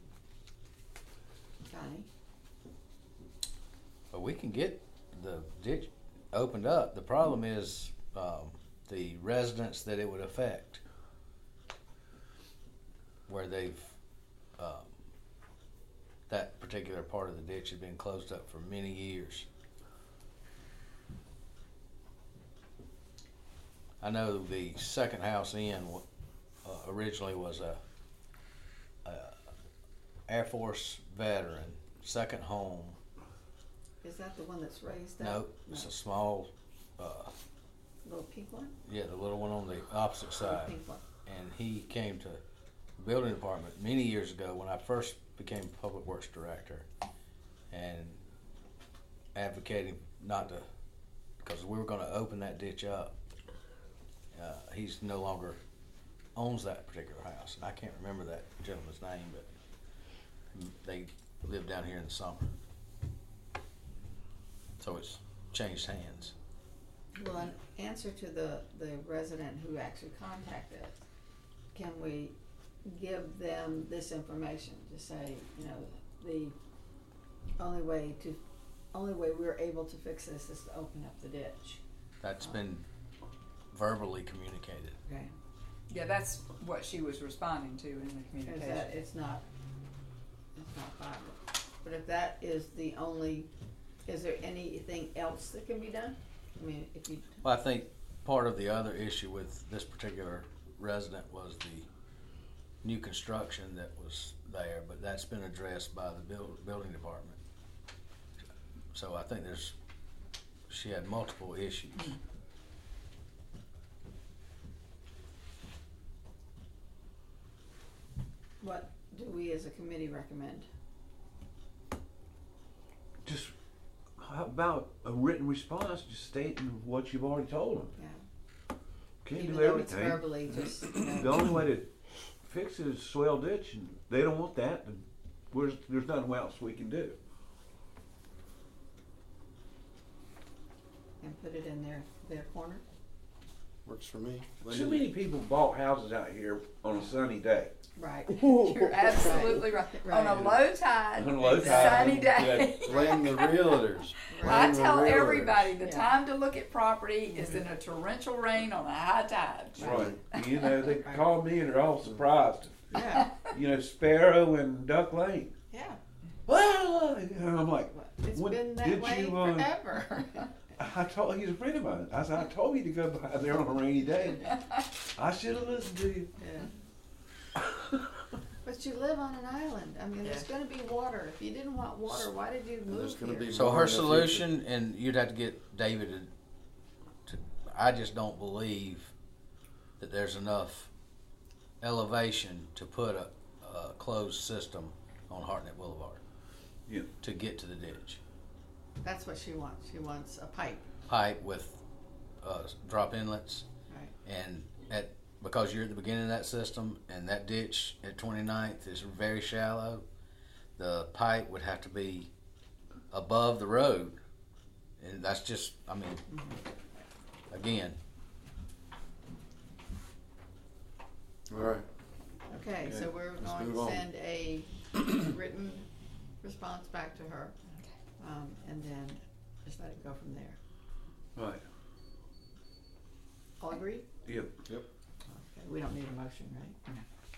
Johnny? But we can get the ditch opened up. The problem is um, the residents that it would affect, where they've um, that particular part of the ditch had been closed up for many years. I know the second house in uh, originally was a, a Air Force veteran, second home. Is that the one that's raised up? No, it's a small, uh, Little pink one? yeah, the little one on the opposite The side. pink one. And he came to the building department many years ago when I first became public works director, and advocating not to, because we were going to open that ditch up. Uh, he's no longer owns that particular house, and I can't remember that gentleman's name, but they live down here in the summer, so it's changed hands. Well, in answer to the, the resident who actually contacted us, can we give them this information to say, you know, the only way to, only way we're able to fix this is to open up the ditch? That's been verbally communicated. Okay. Yeah, that's what she was responding to in the Is communication. that, it's not, it's not viable. But if that is the only, is there anything else that can be done? I mean, if you, Well, I think part of the other issue with this particular resident was the new construction that was there, but that's been addressed by the build, building department. So I think there's, she had multiple issues. what do we as a committee recommend? Just how about a written response, just stating what you've already told them. Yeah. Can't Even do though it's everything. verbally, just, you know. The only way to fix it is swell ditch, and they don't want that. Then we're, there's nothing else we can do. And put it in their, their corner? Works for me. Too many people bought houses out here on a sunny day. Right. You're absolutely right. Right. On a low tide, On a low sunny tide, day. Blame the realtors. I Blame the tell realtors. everybody the Yeah. time to look at property is in a torrential rain on a high tide. Right. You know, they call me and they're all surprised. Yeah, You know, Sparrow and Duck Lane. yeah. Well, and I'm like, It's What- been that did way you, uh, forever. I told he's a friend of mine. I said, I told you to go by there on a rainy day. I should have listened to you. Yeah. But you live on an island. I mean, there's Yeah. gonna be water. If you didn't want water, why did you move There's gonna here? be So More her in the future. solution, and you'd have to get David to, to, I just don't believe that there's enough elevation to put a, a closed system on Hartnett Boulevard Yeah. to get to the ditch. That's what she wants. She wants a pipe, Pipe with uh, drop inlets, right? and at because you're at the beginning of that system, and that ditch at twenty-ninth is very shallow, the pipe would have to be above the road, and that's just, I mean, again, All right. Okay, so Okay, we're let's going move to on. send a written response back to her, um, and then just let it go from there. Right. All agree? Yep. Yep. Okay, we don't need a motion, right?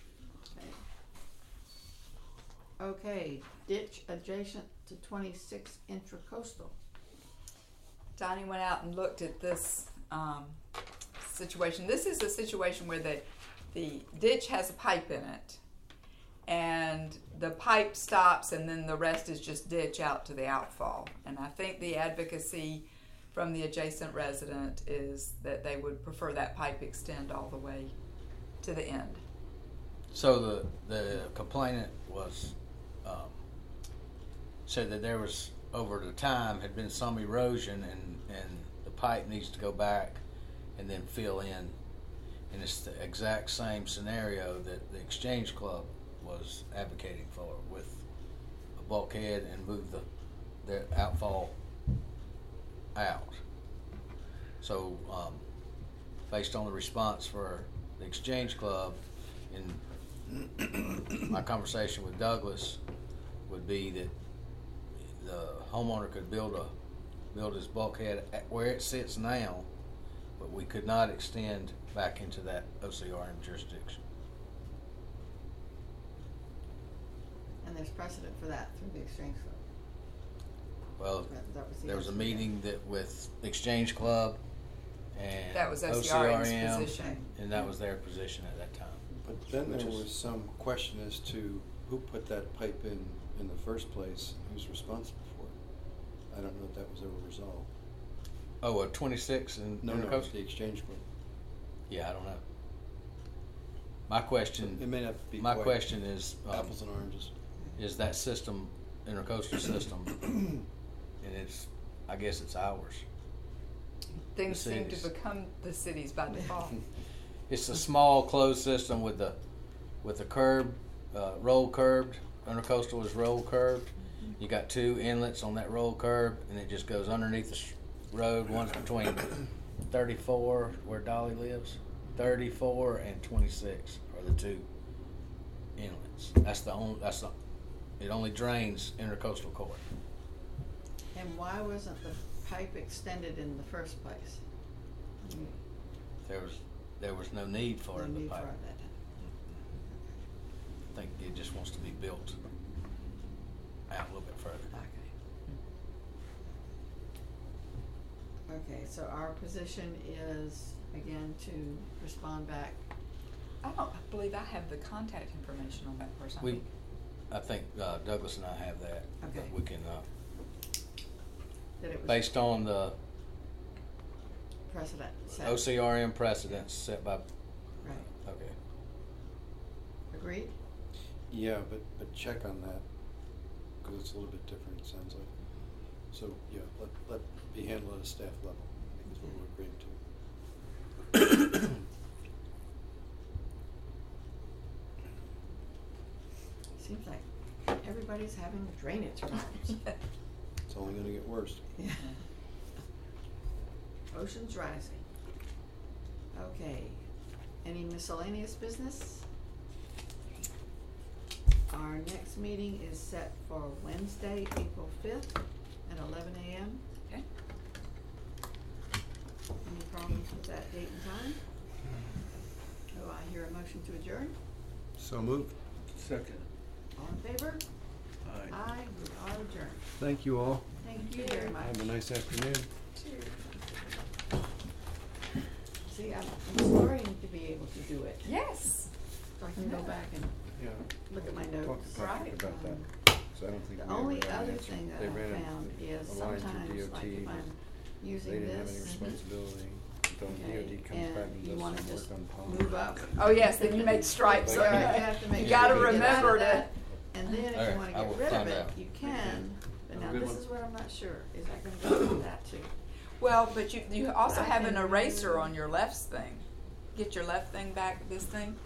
Okay. Okay, ditch adjacent to twenty-six intracoastal. Donnie went out and looked at this um, situation. This is a situation where the the ditch has a pipe in it, and the pipe stops, and then the rest is just ditch out to the outfall. And I think the advocacy from the adjacent resident is that they would prefer that pipe extend all the way to the end. so the the complainant was um, said that there was over the time had been some erosion, and and the pipe needs to go back and then fill in, and it's the exact same scenario that the Exchange Club was advocating for, with a bulkhead and move the their outfall out. So um, based on the response for the Exchange Club, in my conversation with Douglas would be that the homeowner could build a build his bulkhead at where it sits now, but we could not extend back into that O C R M jurisdiction. And And there's precedent for that through the Exchange Club. Well, That, that was the there was a answer. meeting that with Exchange Club and That was O O C C R R M's M, position. and that was their position at that time. But then Which there is- was some question as to who put that pipe in in the first place, who's responsible for it. I don't know if that was ever resolved. Oh, a twenty-six in No, no, Intercoastal? the Exchange Club. Yeah, I don't know. My question, It may not be my quite question is, um, apples and oranges. is that system, Intercoastal system, and it's, I guess it's ours. Things The seem to cities. become the cities by default. It's a small closed system with the, with the curb, uh, roll curbed. Intercoastal is roll curbed. You got two inlets on that roll curb, and it just goes underneath the s- road. One's between thirty-four, where Dolly lives, thirty-four and twenty-six are the two inlets. That's the only. That's the. It only drains Intercoastal Court. And why wasn't the pipe extended in the first place? I mean, There was there was no need for no it. The need for pipe. it that time. I think it just wants to be built out a little bit further. Okay. Okay, so our position is, again, to respond back. I don't believe I have the contact information on that person. I We, think- I think uh, Douglas and I have that. Okay. But we can, uh, That it was based on the precedent set. O C R M precedents set by. Right. Okay. Agreed? Yeah, but, but check on that, because it's a little bit different, it sounds like. So, yeah, let, let be handled at a staff level, I think is what we're agreeing to. Seems like everybody's having drainage problems. It's only gonna get worse. Yeah. Ocean's rising. Okay, any miscellaneous business? Our next meeting is set for Wednesday, April fifth at eleven a.m. Okay. Any problems with that date and time? Do I hear a motion to adjourn? So moved. Second. All in favor? Aye. Aye, we are adjourned. Thank you all. Thank you very much. Have a nice afternoon. See, I'm I'm starting to be able to do it. Yes. So I can go back and Yeah. look at my Talk notes. to Patrick Right. about that, Um, 'cause I don't think The we ever only got an other answer. thing that They I ran a- found is a line through sometimes, like D O T, if I'm but using They didn't have any this, responsibility until D O T okay, comes back and and you does wanna some just work on Palm. move up. Oh yes, then you make stripes. So Like you that. have to make You sure gotta you get out of remember to. that, and then if Alright, you wanna I will get rid of find it, out. you can, but Have a now good this one. is what I'm not sure, is that gonna go with that too? Well, but you you also I have an can- eraser on your left thing. Get your left thing back. This thing.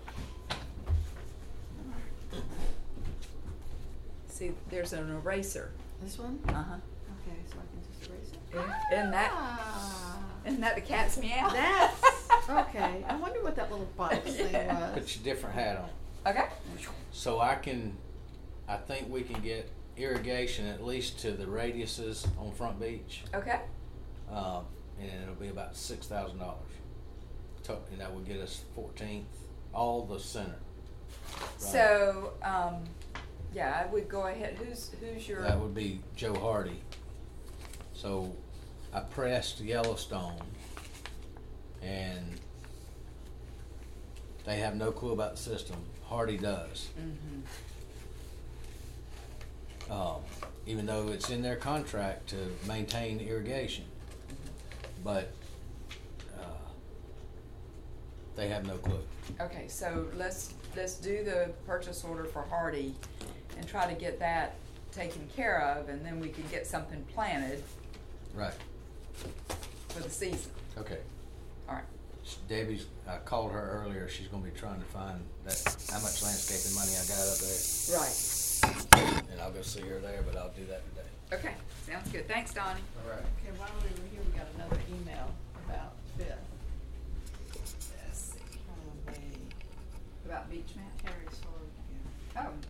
See, there's an eraser. This one? Uh huh. Okay, so I can just erase it. Isn't that Ah, isn't that the cat's meow? that's, okay, I wonder what that little box thing Yeah. was. Put your different hat on. Okay. So I can, I think we can get irrigation at least to the radiuses on Front Beach, Okay. um, and it'll be about six thousand dollars. And that would get us fourteenth, all the center. Right. So, um, yeah, I would go ahead. Who's who's your? That would be Joe Hardy. So I pressed Yellowstone, and they have no clue about the system. Hardy does. Mhm. Um, even though it's in their contract to maintain irrigation, but uh, they have no clue. Okay, so let's let's do the purchase order for Hardy, and try to get that taken care of, and then we can get something planted Right. for the season. Okay. All right. Debbie's, I called her earlier. She's going to be trying to find that how much landscaping money I got up there, Right. and I'll go see her there. But I'll do that today. Okay. Sounds good. Thanks, Donnie. All right. Okay, while we were here, we got another email about Fifth. Let's see. From a About beach mat. Terry Sword. Oh.